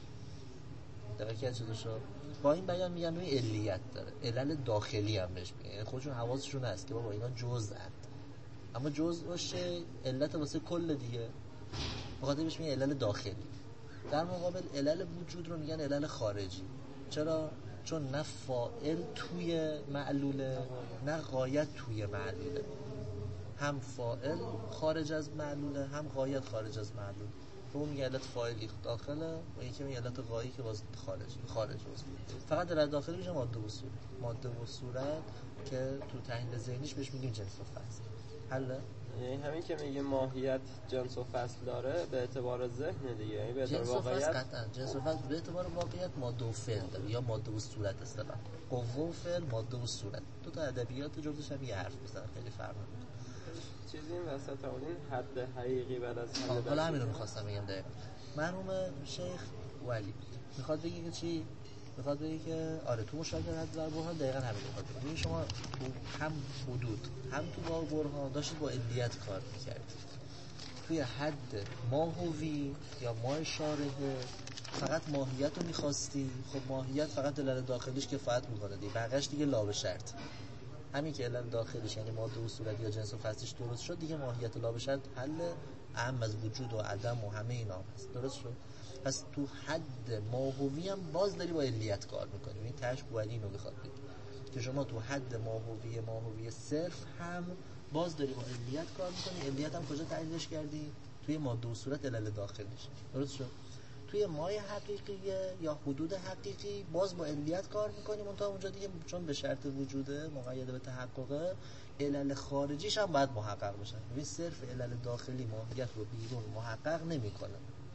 درکت شده شد؟ با این بیان میگن نوعی علیت داره، علل داخلی هم بهش میگن. یعنی خودشون حواسشون هست که بابا اینا جزءند، اما جزء باشه علت واسه کل دیگه، بخاطر بهش میگن علل داخلی. در مقابل علل وجود رو میگن علل خارجی. چرا؟ چون نه فاعل توی معلوله نه غایت توی معلوله. هم فاعل خارج از معلوله، هم غایت خارج از معلوله. تو میگه علت فاعلی داخله و یکی میگه علت غایی که باز خارج خارج است. فقط علت داخلی میشه ماده و صورت. ماده و صورت که تو تحلیل ذهنیش بهش میگیم جنس و فصل. حله؟ یعنی همین که میگه ماهیت جنس و فصل داره به اعتبار ذهن دیگه، یعنی به اعتبار واقعیت. جنس و فصل قطعا جنس و فصل به اعتبار واقعیت ماده و فعل داره، یا ماده و صورت اصطلاح. قوه و فعل، ماده و صورت. دو تا ادبیات جفتش هم یه حرف میزنن، خیلی فرق داره. چیزی این وسط اون حد حقیقی بعد از حد. حالا همین رو می‌خواستم بگم دقیقاً. مرحوم شیخ ولی میخواد بگه که چی؟ میخواد بگه که آره تو مشاهده حد و برهان دقیقاً همین میخواد بگه. شما تو هم حدود هم تو با برهان داشتید با علیت کار می‌کردید. توی حد ماهوی یا ماه شارحه فقط ماهیت رو میخواستی، خب ماهیت فقط علل داخلیش کفایت میکنه دیگه، بقیه‌اش دیگه لا به شرط. همین که علل داخلیش یعنی ماده و صورت یا جنس و فصلش درست شد دیگه، ماهیت لا به شرط حل اهم از وجود و عدم و همه اینا هست. درست شد؟ پس تو حد ماهوی هم باز داری با علیت کار میکنی. این تاش بوعلی اینو میخواد بگه که شما تو حد ماهوی ماهوی صرف هم باز داری با علیت کار میکنی. علیت هم کجا تعریفش کردی؟ توی ماده و صورت علل داخلیش. درست شد؟ توی مایه حقیقیه یا حدود حقیقی باز با علیت کار میکنیم، اون تا اونجا دیگه چون به شرط وجوده مقید به تحققه، علل خارجیش هم باید محقق بشن. ببین صرف علل داخلی ماهیت رو بیرون محقق نمیکنه،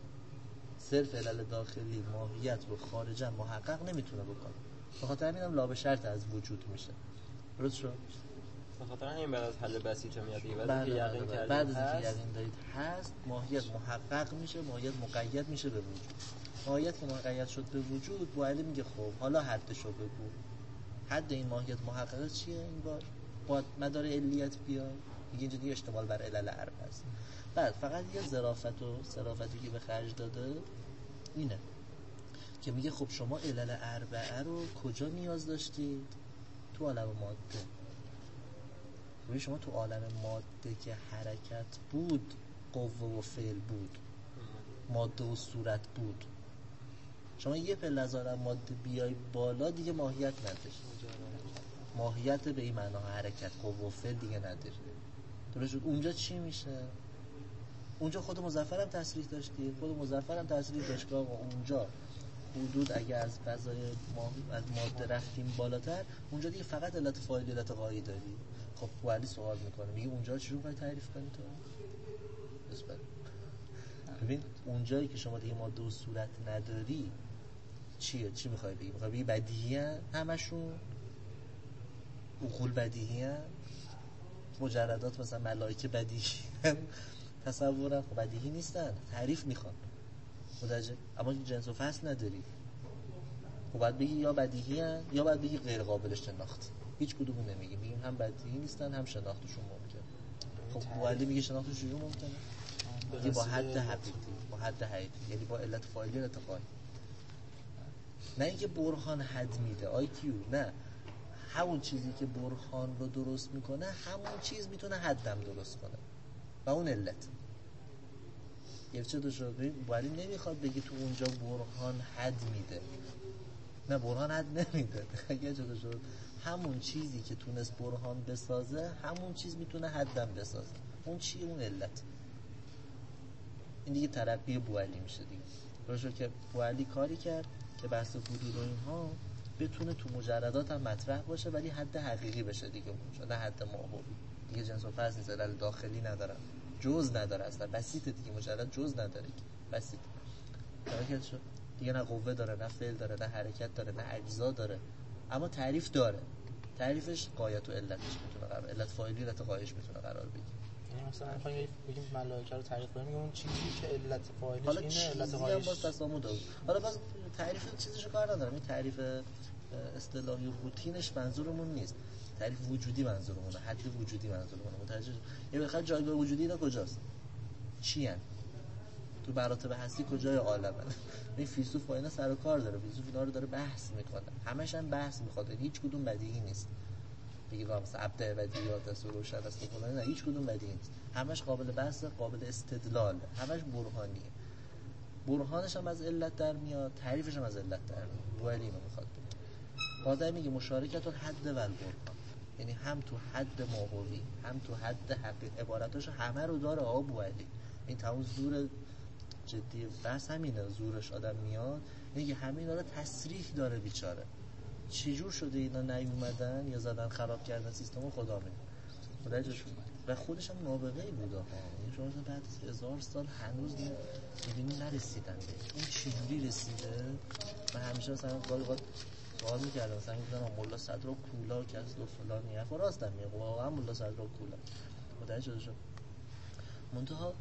صرف علل داخلی ماهیت رو خارجا محقق نمیتونه بکنه، به خاطر همینم لا به شرط از وجود میشه. درست شد؟ به خاطر همین بعد از حل بسیطه میاد دیگه، بعد بعد اینکه یقین بعد, کردید بعد از هست، اینکه یقین دارید هست، ماهیت محقق میشه، ماهیت مقید میشه به وجود. ماهیت که مقید شد به وجود، بوعلی میگه خب حالا حدشو بگو. حد این ماهیت محققه چیه این بار؟ باید مدار علیت بیاد. میگه اینجا دیگه اشتمال بر علل اربعه است. بعد فقط یه ظرافت و صرافتی که به خرج داده اینه که میگه خب شما علل اربعه رو کجا نیاز داشتید؟ تو عالم ماده. ببین شما تو عالم ماده که حرکت بود، قوه و فعل بود، ماده و صورت بود، شما یه پله از عالم ماده بیای بالا دیگه ماهیت نداری. ماهیت به این معنا حرکت، قوه و فعل دیگه نداری. درست؟ اونجا چی میشه؟ اونجا خود مظفر هم تصریح داشتی، خود مظفر هم تصریح داشت که اونجا حدود اگه از فضای از ماده رفتیم بالاتر، اونجا دیگه فقط علت فاعلی علت غایی داری. خب بوعلی سوال میکنه، میگه اونجا چی رو باید تعریف کنی تو؟ بسپر ببین اونجایی که شما دیگه ماده و صورت نداری چیه؟ چی میخوای بگی؟ میخوای بگی بدیهی هن؟ همشون عقول بدیهی هن؟ مجردات مثلا ملائکه بدیهی هن؟ تصورن؟ خب بدیهی نیستن، تعریف میخوان متوجه؟ اما جنس و فصل نداری. خب باید بگی یا بدیهی هن یا باید بگی غیر قابل شناخت. هیچ کدومو نمیگیم، میگیم هم بدیهی نیستن هم شناختشون ممکنه. خب بوعلی میگه شناختشون ممکنه میگه با حد حقیقی، با حد حقیقی یعنی با علت فاعلی علت غایی. نه اینکه برهان حد میده آی کیو، نه، همون چیزی که برهان رو درست میکنه همون چیز میتونه حدم درست کنه و اون علت. یه چه دوشو بوعلی نمیخواد بگی تو اونجا برهان حد میده، نه برهان حد نمیده. یه چه دوشو همون چیزی که تونست برهان بسازه همون چیز میتونه حدم بسازه. اون چی؟ اون علت. این دیگه ترقی بوعلی میشه دیگه. روشو که بوعلی کاری کرد که بحث حدود و اینها بتونه تو مجردات هم مطرح باشه ولی حد حقیقی بشه دیگه، اونجا نه حد ماهوی دیگه. جنس و فصل نیست، علل داخلی نداره، جز نداره، اصلا بسیطه دیگه، مجرد جز نداره که بسیط حرکت شد دیگه، نه قوه داره، نه فعل داره، نه حرکت داره، نه اجزا داره، اما تعریف داره. تعریفش غایت و علتش میتونه قرار، علت فاعلی علت غایش میتونه قرار بگیره. یعنی مثلا میخوایم بگیم ملائکه رو تعریف کنیم، میگیم اون چیزی که علت فاعلش حالا اینه، علت چیزی هم غایش باز تسامح داره. حالا باز تعریف چیزشو کار ندارم، این تعریف اصطلاحی و روتینش منظورمون نیست، تعریف وجودی منظورمونه، حد وجودی منظورمونه. متوجه؟ یه بخاطر جایگاه وجودی اینا کجاست؟ چی ان؟ تو مراتب هستی کجای عالمه؟ این فیلسوف با اینا سر و کار داره، فیلسوف اینا رو داره بحث میکنه، همش هم بحث میخواد، هیچ کدوم بدیهی نیست. بگید مثلا ابداع بدیهیات است و روشن است و فلان، نه هیچ کدوم بدیهی نیست، همش قابل بحث، قابل استدلال، همش برهانیه. برهانش هم از علت در میاد، تعریفش هم از علت در میاد. بوعلی اینو میخواد بگه. بعد میگه مشارکت الحد و البرهان، یعنی هم تو حد ماهوی هم تو حد حقیقی، عبارتاشو همه رو داره آب بوعلی. این تمام زور جدی بحث همینه، زورش آدم میاد میگه همه اینا رو تصریح داره بیچاره. چجور شده اینا نیومدن یا زدن خراب کردن سیستمو خدا میدونه. و خودش هم نابغه‌ای بوده ها، یعنی شما بعد از هزار سال هنوز میبینی نرسیدن به اون چجوری رسیده. و همیشه مثلا گاهی وقت سوال میکردم مثلا میگفتن مولا صدر کولا که از دو فلانی حرف راستم میگه، واقعا مولا صدر کولا متوجه شده. منتها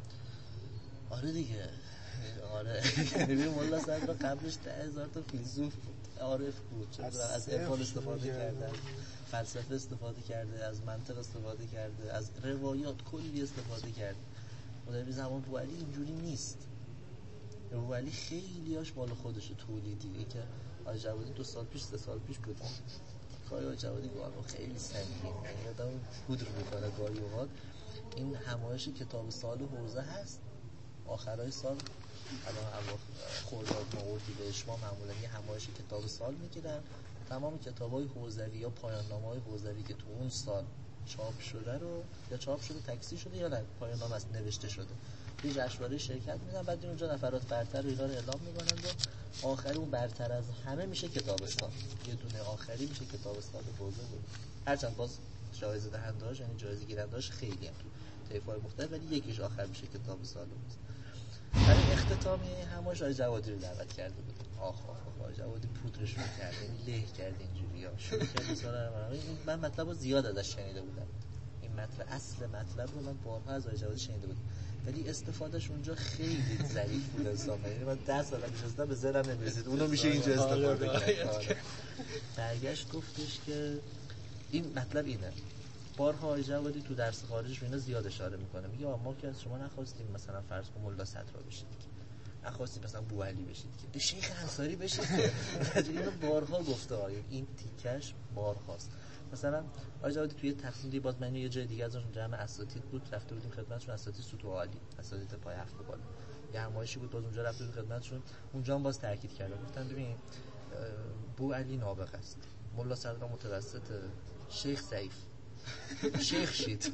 آره دیگه، آره ببین مولا صدر قبلش ده هزار تا فیلسوف بود، عارف بود، چرا از عرفان استفاده کرده، فلسفه استفاده کرده، از منطق استفاده کرده، از روایات کلی استفاده کرده. در زمان بوعلی اینجوری نیست. ولی خیلیاش مال خودشه تولیدیه که آقای جوادی دو سال پیش سه سال پیش بود کاری آقای جوادی گارو خیلی سنگین یعنی آدم پودر میکنه گاهی اوقات. این همایش کتاب سال حوزه هست آخرای سال، الان خرداد ماه اردیبهشت ماه معمولا یه همایش کتاب سال میگیرن، تمام کتابای حوزوی یا پایان نامه‌های حوزوی که تو اون سال چاپ شده رو یا چاپ شده تکثیر شده یا نه پایان نامه است نوشته شده یه جشنواره شرکت میدن، بعد اونجا نفرات برتر رو اینا رو اعلام میکنن و آخری اون برتر از همه میشه کتاب سال، یه دونه آخری میشه کتاب سال حوزه بود. هرچند باز جایزه دهنده‌اش یعنی جایزه گیرنده‌اش خیلی هم تو طیف‌های مختلف، ولی یکیش آخر میشه کتاب سال بود. برای اختتامیه همایش آقای جوادی رو دعوت کرده بود. آخ آخ آقای جوادی پودرش رو کرد، یعنی له کرد اینجوری‌ها. شروع کرد سال من مطلب رو زیاد ازش شنیده بودم. این مطلب اصل مطلب رو من بارها از آقای جوادی شنیده بودم. ولی استفادهش اونجا خیلی ظریف بود انصافا. یعنی من ده سال نشستم به ذهنم نمی‌رسید. اونو میشه اینجا استفاده کرد. برگشت گفتش که این مطلب اینه. بارها آقای جوادی تو درس خارجش اینا زیاد اشاره میکنه. میگه ما که از شما نخواستیم مثلا فرض کن ملا صدرا بشید. نخواستیم مثلا بوعلی بشید که به شیخ انصاری بشید. اینو بارها گفته آقای این تیکش بارهاست. مثلا آقای جوادی توی تقسیم دی باز من یه جای دیگه ازشون جمع اساتید بود رفته بودیم خدمتشون، اساتید سطوح عالی، اساتید پای هفت بالا. یه همایشی بود باز اونجا رفته بودیم خدمتشون، اونجا هم باز تاکید کردن گفتن ببین بوعلی نابغه است، ملا صدرا متوسط، شیخ ضعیف. شیخ شید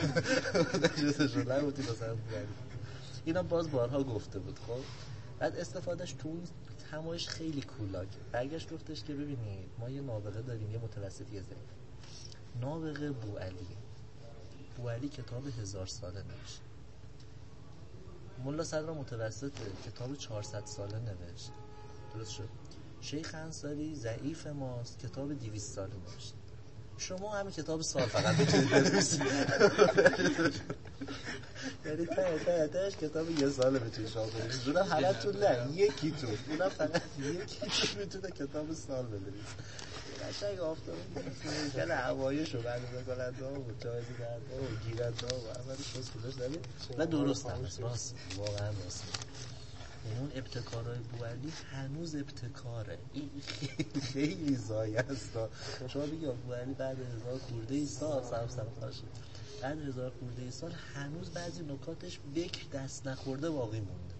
نجوزشون نبودی مثلا بوعلی. اینا باز بارها گفته بود. خب بعد استفادهش تو اون همایش خیلی کولاک. برگشت گفتش که ببینید ما یه نابغه داریم یه متوسطی ضعیف. نابغه بوعلی. بوعلی کتاب هزار ساله نوشت. ملا صدرا متوسط کتاب چهارصد ساله نوشت. درست شد. شیخ انصاری ضعیف ماست کتاب دویست ساله نوشت. شما همین کتاب سال فقط بتونید بنویسید. یعنی ته ته تهش کتاب یه ساله بتونید شما بنویسید. اونم همتون نه یکی تو. اونم فقط یکی تو میتونه کتاب سال بنویسه. قشنگ آفتاب میگه هوایشو برنامه کننده ها و جایزه دهنده ها و گیرنده ها و اولش شست داشت و درست هم راست واقعا راست. اون ابتکارهای بوعلی هنوز ابتکاره. این خیلی خیلی زایه است. شما بگید بوعلی بعد هزار خورده ای سال سلام سلام خواهشید بعد هزار خورده ای سال هنوز بعضی نکاتش بکر دست نخورده باقی مونده.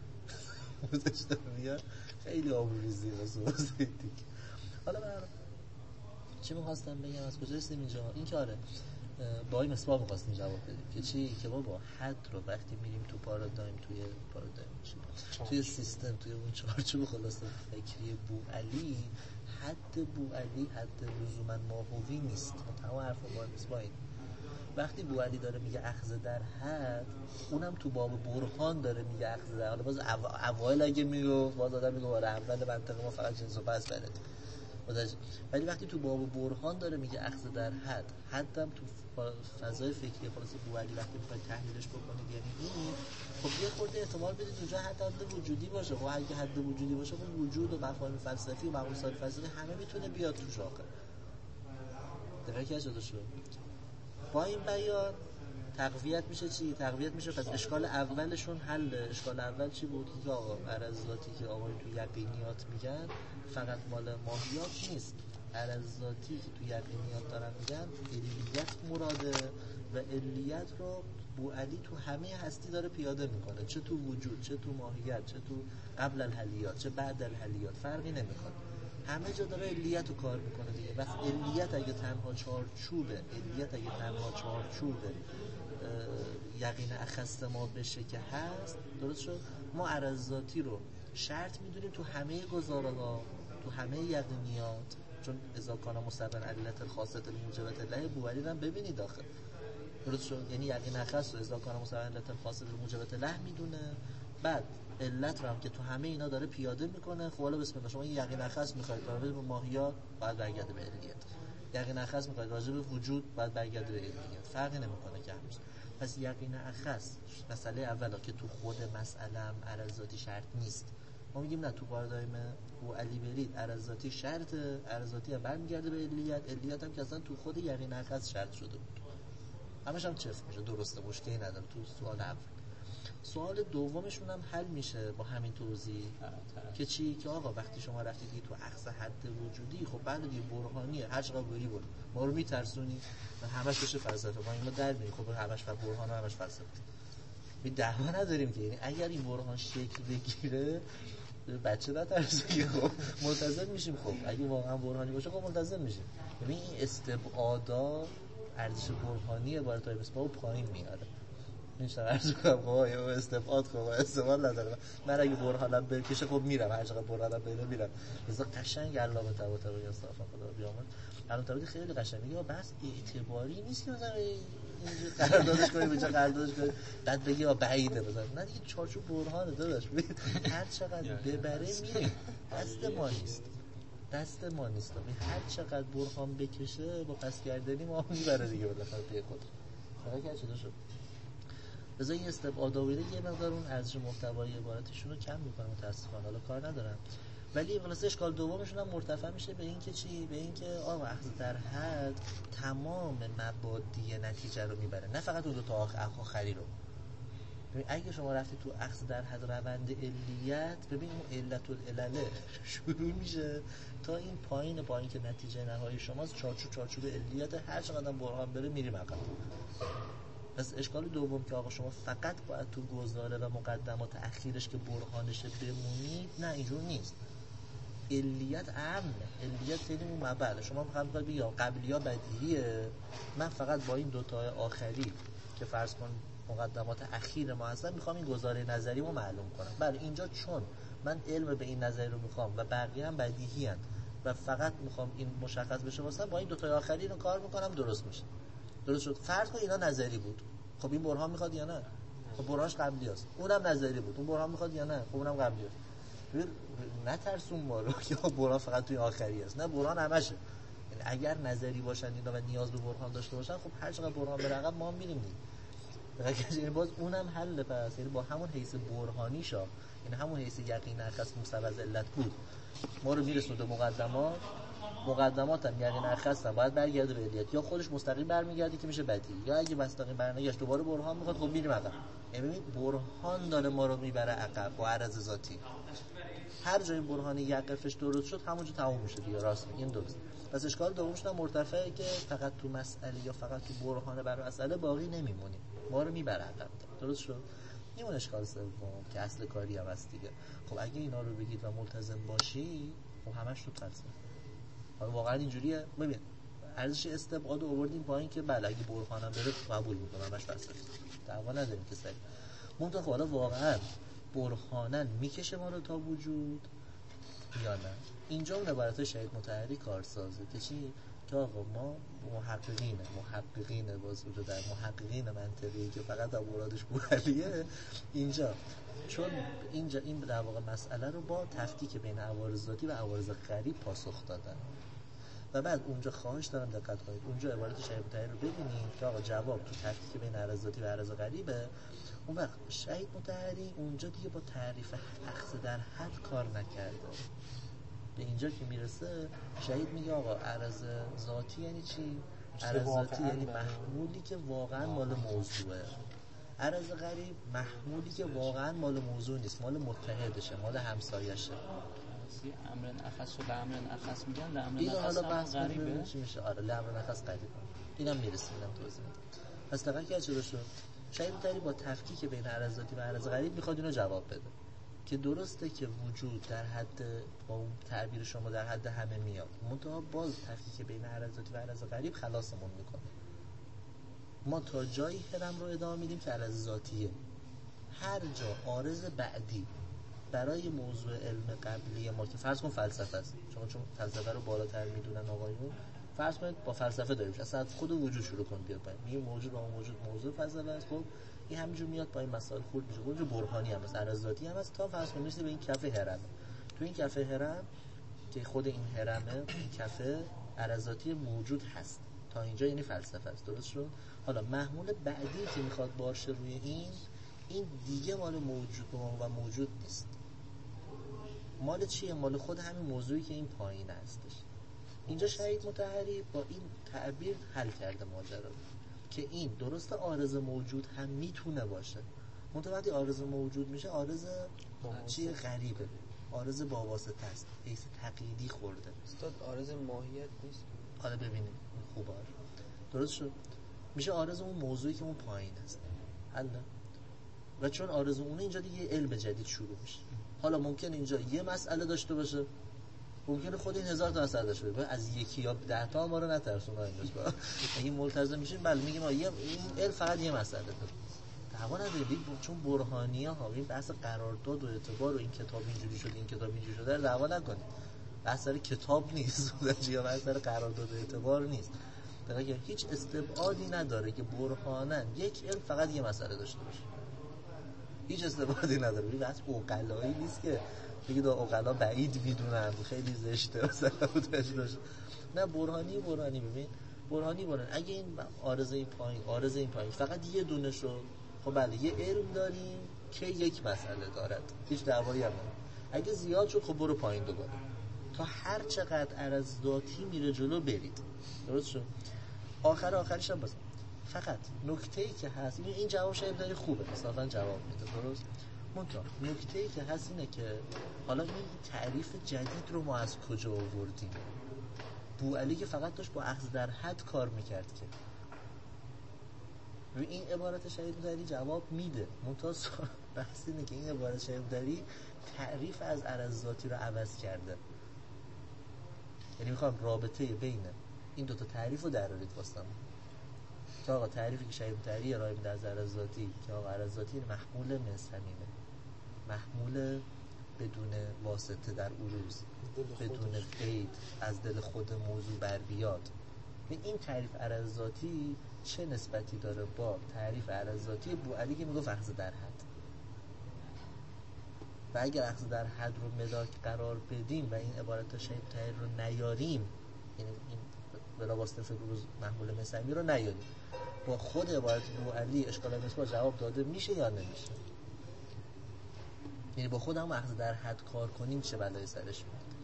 موزش داره میاد خیلی آبروریزی واسه واسه دیگه. حالا من چی میخواستم بگم از کجا رسیدیم اینجا؟ این که آره با این مصباح میخواستیم جواب بدیم که چی؟ که بابا حد رو وقتی میریم تو پارادایم توی پارادایم چی؟ توی سیستم توی اون چارچوب خلاصه فکری بوعلی حد بوعلی حد لزوما ماهوی نیست. تمام حرف با مصباح وقتی بوعلی داره میگه اخذ در حد اونم تو باب برهان داره میگه اخذ در. حالا باز اوایل اگه میگه باز آدم میگه آره اول منطقه ما فقط جنس و پس بلد، ولی وقتی تو باب برهان داره میگه اخذ در حد حدم تو فضای فکری خلاص بوعلی وقتی میخواید تحلیلش بکنید یعنی این خب یه خورده احتمال بدید اونجا حد حد وجودی باشه. خب اگه حد وجودی باشه خب وجود و مفاهیم فلسفی و مقولات فلسفی همه میتونه بیاد توش. آخر دقیقاً که شده شد با این بیان تقویت میشه چی؟ تقویت میشه پس اشکال اولشون حل. اشکال اول چی بود؟ که آقا عرضاتی که آقای تو یقینیات میگن فقط مال ماهیات نیست. عرضاتی که تو یقینیات دارن میگن علیت مراده و علیت رو بوعلی تو همه هستی داره پیاده میکنه، چه تو وجود چه تو ماهیت چه تو قبل الحلیات چه بعد الحلیات فرقی نمیکنه، همه جا داره علیت رو کار میکنه دیگه. بس علیت اگه تنها چارچوبه علیت اگه تنها چارچوبه یقین اخص ما بشه که هست درست شد. ما عرضاتی رو شرط میدونیم تو همه گزاره ها تو همه یقینیات، چون اذا کان مستبن علت خاصه الموجبت له بوعلی هم ببینید داخل درست شد. یعنی یقین اخص و اذا کان مستبن علت خاصه الموجبت له میدونه، بعد علت رو هم که تو همه اینا داره پیاده میکنه. خب حالا بسم الله شما یقین اخص میخواید راجع به ماهیات باید برگرده به علیت، یقین اخص میخواید راجع به وجود باید برگرده به علیت، فرقی نمیکنه که هنوز. پس یقین اخص مسئله اولا که تو خود مسئله هم عرضاتی شرط نیست. ما میگیم نه تو پارادایم بوعلی برید عرضاتی شرط، عرضاتی هم برمیگرده به علیت، علیت هم که اصلا تو خود یقین اخص شرط شده بود. همش هم چفت میشه درسته مشکلی نداره تو سوال اول. سوال دومشون هم حل میشه با همین توضیح که چی؟ که آقا وقتی شما رفتید تو اقصا حد وجودی، خب بعد دیگه برهانیه، هر چقدر بری بود ما رو میترسونی همش بشه فلسفه، ما اینو در میاریم، خب همش برهان و همش فلسفه، می دعوا نداریم که. یعنی اگر این برهان شکل بگیره بچه نترسه، خب منتظر میشیم. خب اگه واقعا برهانی باشه خب منتظر میشیم. ببین این استبعادا ارزش برهانی عبارت های مثل پایین میاره. این چقدر کنم خب یا استبعاد خب استعمال نداره. من اگه برهانم بکشه خب میرم، هر چقدر برهانم بره میرم. مثلا قشنگ علامه طباطبایی استغفر خدا بیامرز علامه طباطبایی خیلی قشنگ میگه بس اعتباری نیست که مثلا اینجا قراردادش کنی اینجا قراردادش کنی بعد بگی آ بعیده مثلا، نه دیگه چارچوب برهانه داداش، هر چقدر ببره میریم، دست ما نیست، دست ما نیست. هر چقدر برهان بکشه با پس گردنی ما میبره دیگه بالاخره پی خود. حالا که چطور شد بذار این استبعاد آویده یه مقدار اون ارزش محتوایی عبارتشون رو کم میکنه متاسفانه، حالا کار ندارم. ولی خلاصه اشکال دومشون هم مرتفع میشه به این که چی؟ به این که آقا اخذ در حد تمام مبادی نتیجه رو میبره، نه فقط اون دو تا آخری رو. ببین اگه شما رفتی تو اخذ در حد روند علیت، ببین اون علت العلله شروع میشه تا این پایین پایین که نتیجه نهایی شماست، چارچوب چارچوب علیت، هر چقدر برهان بره میریم عقب. پس اشکال دوم که آقا شما فقط باید تو گزاره و مقدمات اخیرش که برهانشه بمونید، نه اینجور نیست. علیت امنه، علیت خیلی اون مبعد. شما میخواید بگید یا قبلی ها بدیهیه، من فقط با این دوتای آخری که فرض کن مقدمات اخیر ما هستن میخوام این گزاره نظری رو معلوم کنم. بله اینجا چون من علم به این نظری رو میخوام و بقیه هم بدیهی هن و فقط میخوام این مشخص بشه واسه با این دوتای آخری رو کار میکنم، درست میشه. درست شد. فرض کن اینا نظری بود، خب این برهان میخواد یا نه؟ خب برهانش قبلی است. اونم نظری بود، اون برهان میخواد یا نه؟ خب اونم قبلی است. نترسون ما رو که برهان فقط توی آخری است، نه برهان همشه. یعنی اگر نظری باشن اینا و نیاز به برهان داشته باشن، خب هر چقدر برهان بره عقب ما هم میریم دیگه. یعنی باز اونم حل پس، یعنی با همون حیث برهانی شا، یعنی همون حیث یقین اخص موسب از علت بود ما رو میرسونه به مقدمات. مقدمات هم یقین اخص هم باید برگرده به علیت، یا خودش مستقیم برمیگرده که میشه بدی، یا اگه مستقیم برنگشت دوباره برهان میخواد، خب میریم عقب. یعنی برهان داره ما رو میبره عقب با عرض ذاتی. هر جای برهان یقفش درست شد همونجا تموم میشه دیگه. راست این درست. پس اشکال دومش هم مرتفعه که فقط تو مسئله یا فقط تو برهان بر مسئله باقی نمیمونیم، ما رو میبره عقب. درست شد. این اون اشکال سوم که اصل کاری هم هست دیگه. خب اگه اینا رو بگید و ملتزم باشی، خب همش تو فلسفه. حالا واقعا اینجوریه. ببین ارزش استبعاد رو آوردیم با این که بله اگه برهانم بره قبول میکنم همش فلسفه، دعوا نداریم که سری. منتها حالا واقعا برهانن میکشه ما رو تا وجود یا نه؟ اینجا اون عبارت شهید مطهری کارسازه که چی؟ که آقا ما محققینه محققینه باز وجود در محققین منطقی که فقط در مرادش بوعلیه اینجا، چون اینجا این در واقع مسئله رو با تفکیک بین عوارض ذاتی و عوارض غریب پاسخ دادن. و بعد اونجا خواهش دارم دقت کنید، اونجا عبارت شهید مطهری رو ببینید که آقا جواب تو تفکیک بین عوارض ذاتی و عوارض غریبه. اون وقت شهید مطهری اونجا دیگه با تعریف اخذ در حد کار نکرده. به اینجا که میرسه شهید میگه آقا عرض ذاتی یعنی چی؟ عرض ذاتی یعنی محمولی که واقعا مال موضوعه. عرض غریب محمولی که واقعا مال موضوع نیست، مال متحدشه، مال همسایشه. امر اخص و امر اخص میگن، امر این حالا اخص بحث غریبه چی میشه؟ آره امر اخص غریبه. اینم میرسه، اینم توضیح میدم. پس دقیقاً که چه شد؟ شهید مطهری با تفکیک بین عرض ذاتی و عرض غریب میخواد اینو جواب بده که درسته که وجود در حد با اون تعبیر شما در حد همه میاد، منتها باز تفکیک بین عرض ذاتی و عرض غریب خلاصمون میکنه. ما تا جایی هرم رو ادامه میدیم که عرض ذاتیه. هر جا عارض بعدی برای موضوع علم قبلی ما که فرض کن فلسفه است، چون چون فلسفه رو بالاتر میدونن آقایون، فرض کنید با فلسفه داریم اصلا خود وجود شروع کن بیاد پایین، این موجود با موجود موضوع فلسفه است. خب این همینجور میاد با این مسائل خورد میشه. اونجا برهانی هم است، عرض ذاتی هم است، تا فرض کنید به این کف هرم. تو این کف هرم که خود این هرمه، این کف عرض ذاتی موجود هست. تا اینجا یعنی فلسفه است. درست شد؟ حالا محمول بعدی که میخواد باشه روی این این دیگه مال موجود و موجود نیست. مال چیه؟ مال خود همین موضوعی که این پایین هستش. اینجا شهید مطهری با این تعبیر حل کرده ماجرا که این درست عارض موجود هم میتونه باشه، منتها وقتی عارض موجود میشه عارض چیه؟ غریبه، عارض با واسطه است، حیث تقییدی خورده. استاد عارض ماهیت نیست. حالا ببینیم خوبه درست شد، میشه عارض اون موضوعی که اون پایین است. حالا و چون عارض اونه اینجا دیگه علم جدید شروع میشه. حالا ممکن اینجا یه مسئله داشته باشه، ممکنه خود این هزار تا مسئله داشته باشه، از یکی یا ده تا ما رو نترسون اینجا. اگه ملتزم میشیم بله میگیم این علم فقط یه مسئله داره. دعوا نداره، چون برهانیه ها این بحث قرارداد و اعتبار و این کتاب اینجوری شده این کتاب اینجوری شده رو دعوا نکنید. بحث سر کتاب نیست یا بحث سر قرارداد و اعتبار نیست. در که هیچ استبعادی نداره که برهانن یک علم فقط یه مسئله داشته باشه. هیچ استبعادی نداره. این بحث عقلایی نیست که بگید عقلا بعید میدونن خیلی زشته مثلا بودش داشت. نه برهانی برهانی ببین برهانی برهانی اگه این عارضه این پایین عارضه این پایین فقط یه دونه شو، خب بله یه علم داریم که یک مسئله دارد، هیچ دعوایی هم نداره. اگه زیاد شد خب برو پایین دوباره تا هر چقدر عرض ذاتی میره جلو برید. درست شد؟ آخر آخرش هم بس فقط نکته‌ای که هست این جواب شاید داری خوبه مثلا جواب میده درست، منتها نکته‌ای که هست اینه که حالا این تعریف جدید رو ما از کجا آوردیم؟ بوعلی که فقط داشت با اخذ در حد کار میکرد که این عبارت شهید داری جواب میده، منتها بحث اینه که این عبارت شهید داری تعریف از عرض ذاتی رو عوض کرده. یعنی میخوام رابطه بین این دوتا تعریف رو درارید واسم که آقا تعریفی که شهید داری ارائه میده از عرض ذاتی که آقا عرض ذاتی محمول من صمیمه، محمول بدون واسطه در عروض، بدون قید از دل خود موضوع بر بیاد. این تعریف عرض ذاتی چه نسبتی داره با تعریف عرض ذاتی بوعلی که میگه اخذ در حد؟ و اگر اخذ در حد رو مداک قرار بدیم و این عبارت شهید تحریر رو نیاریم، یعنی این بلا واسطه فروز محمول مسمی رو نیاریم، با خود عبارت بوعلی اشکال مثبت جواب داده میشه یا نمیشه؟ یعنی با خودم اخذ در حد کار کنیم چه بلای سرش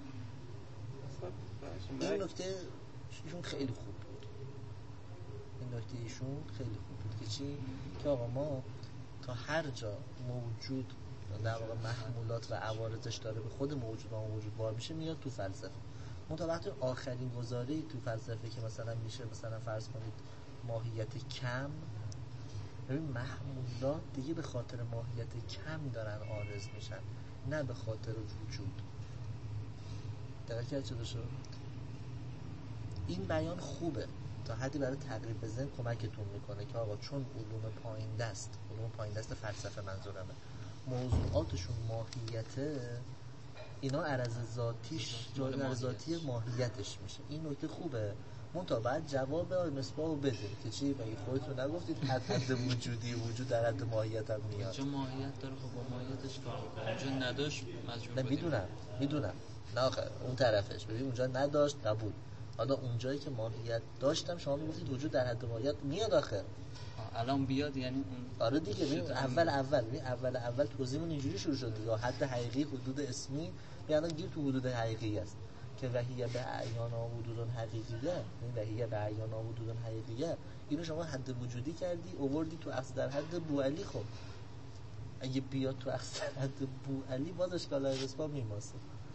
میاد؟ این نکته ایشون خیلی خوب بود، این نکته ایشون خیلی خوب بود که چی؟ که آقا ما تا هر جا موجود در واقع محمولات و عوارضش داره به خود موجود و موجود بار میشه میاد تو فلسفه. منتها وقتی آخرین گزاره‌ای تو فلسفه که مثلا میشه مثلا فرض کنید ماهیت کم، ببین محمولات دیگه به خاطر ماهیت کم دارن عارض میشن نه به خاطر وجود. دقیق کرد چه شد؟ این بیان خوبه تا حدی برای تقریب ذهن کمکتون میکنه که آقا چون علوم پایین دست علوم پایین دست فلسفه منظورمه موضوعاتشون ماهیته، اینا عرض ذاتیش جای عرض ذاتی ماهیتش میشه. این نکته خوبه. منتها بعد جواب آقای مصباح بده که چی؟ مگه خودتون نگفتید حد حد وجودی وجود در حد ماهیت هم میاد؟ اونجا ماهیت داره، خب با ماهیتش کار میکنه. اونجا نداشت مجبور نه میدونم میدونم نه آخه اون طرفش ببین اونجا نداشت قبول، حالا اونجایی که ماهیت داشتم شما میگفتید وجود در حد ماهیت میاد آخه الان بیاد یعنی اون آره دیگه. ببین اول اول ببین اول اول توضیحمون اینجوری شروع شد یا حد حقیقی حدود اسمی بیان گیر تو حدود حقیقی است که وحیه به اعیان و حدود حقیقیه، این وحیه به اعیان و حدود حقیقیه اینو شما حد وجودی کردی آوردی تو اصل در حد بوعلی. خب اگه بیاد تو اصل در حد بوعلی باز اشکال اسباب میماسه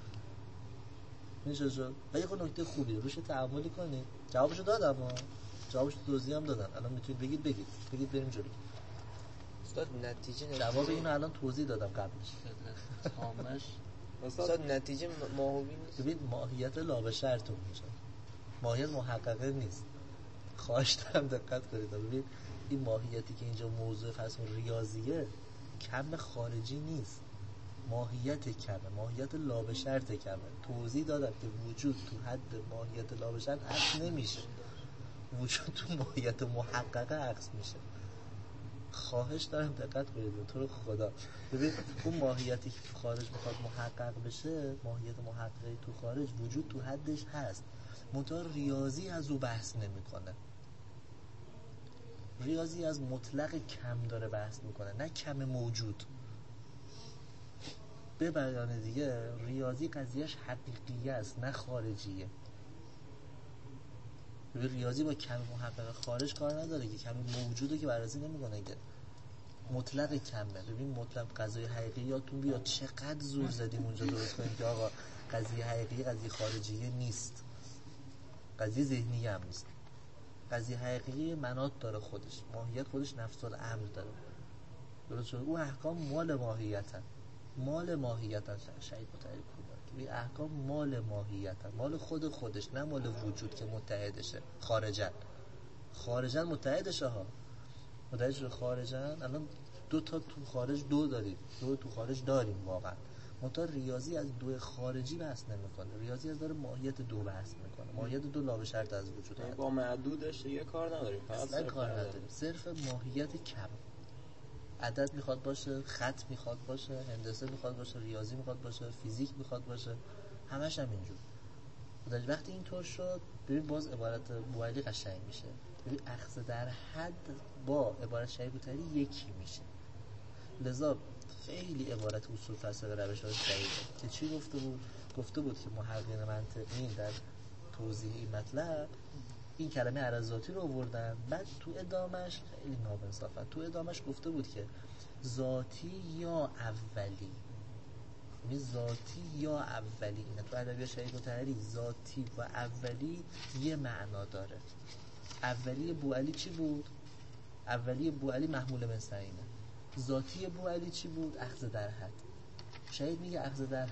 میشه شد. ولی خب نکته خوبی روش تعاملی کنید. جوابشو دادم ها، جوابشو توضیح هم دادم، الان میتونید بگید بگید بگید بریم جلو. استاد نتیجه جواب اینو الان توضیح دادم قبلش. تامش استاد نتیجه ماهوی نیست. ببین ماهیت لا به شرطون میشه، ماهیت محققه نیست. خواهش دارم دقت کنید. ببین این ماهیتی که اینجا موضوع فصل ریاضیه کم خارجی نیست، ماهیت کمه، ماهیت لا به شرط کمه. توضیح دادم که وجود تو حد ماهیت لا به شرط عکس نمیشه، وجود تو ماهیت محققه عکس میشه. خواهش دارم دقت کنید به طور خدا. ببین اون ماهیتی که تو خارج میخواد محقق بشه، ماهیت محققه تو خارج وجود تو حدش هست، منتها ریاضی از او بحث نمیکنه. ریاضی از مطلق کم داره بحث میکنه نه کم موجود. به بیان دیگه ریاضی قضیهش حقیقیه است نه خارجیه. ریاضی با کم محقق خارج کار نداره که کمی موجوده که بررسی نمیکنه که مطلق کمه. ببین مطلق قضیه حقیقی یادتون بیاد چقدر زور زدیم اونجا درست کنیم که آقا قضیه حقیقی قضیه خارجیه نیست، قضیه ذهنی هم نیست. قضیه حقیقی مناط داره، خودش ماهیت، خودش نفس الامر داره. درست شد؟ اون احکام مال ماهیتن، مال ماهیتن. شهید متعریف کنید این احکام مال ماهیتن، مال خود خودش، نه مال وجود که متحدشه. خارجن خارجن متحدشه ها، متحد شده خارجن. الان دو تا تو خارج دو داریم، دو تو خارج داریم واقعا. منتها ریاضی از دو خارجی بحث نمیکنه، ریاضی از داره ماهیت دو بحث میکنه. ماهیت دو لا به شرط از وجود هست. با معدودش دیگه کار نداریم، اصلا کار نداریم، صرف ماهیت کم. عدد میخواد باشه، خط میخواد باشه، هندسه میخواد باشه، ریاضی میخواد باشه، فیزیک میخواد باشه، همش هم اینجور. در وقتی اینطور شد ببین باز عبارت بوعلی قشنگ میشه. ببین اخذ در حد با عبارت شهید بوتری یکی میشه. لذا خیلی عبارت اصول فلسفه روش های شهیده که چی گفته بود؟ گفته بود که محققین منطقی در توضیح این مطلب این کلمه عرضاتی رو آوردن، بعد تو ادامش خیلی نابنصافه، تو ادامش گفته بود که ذاتی یا اولی، می ذاتی یا اولی. اینه تو ادبیات شهید مطهری ذاتی و اولی یه معنا داره. اولی بوعلی چی بود؟ اولی بوعلی محمول من سعینه. ذاتی بوعلی چی بود؟ اخذ در حد. شهید میگه اخذ در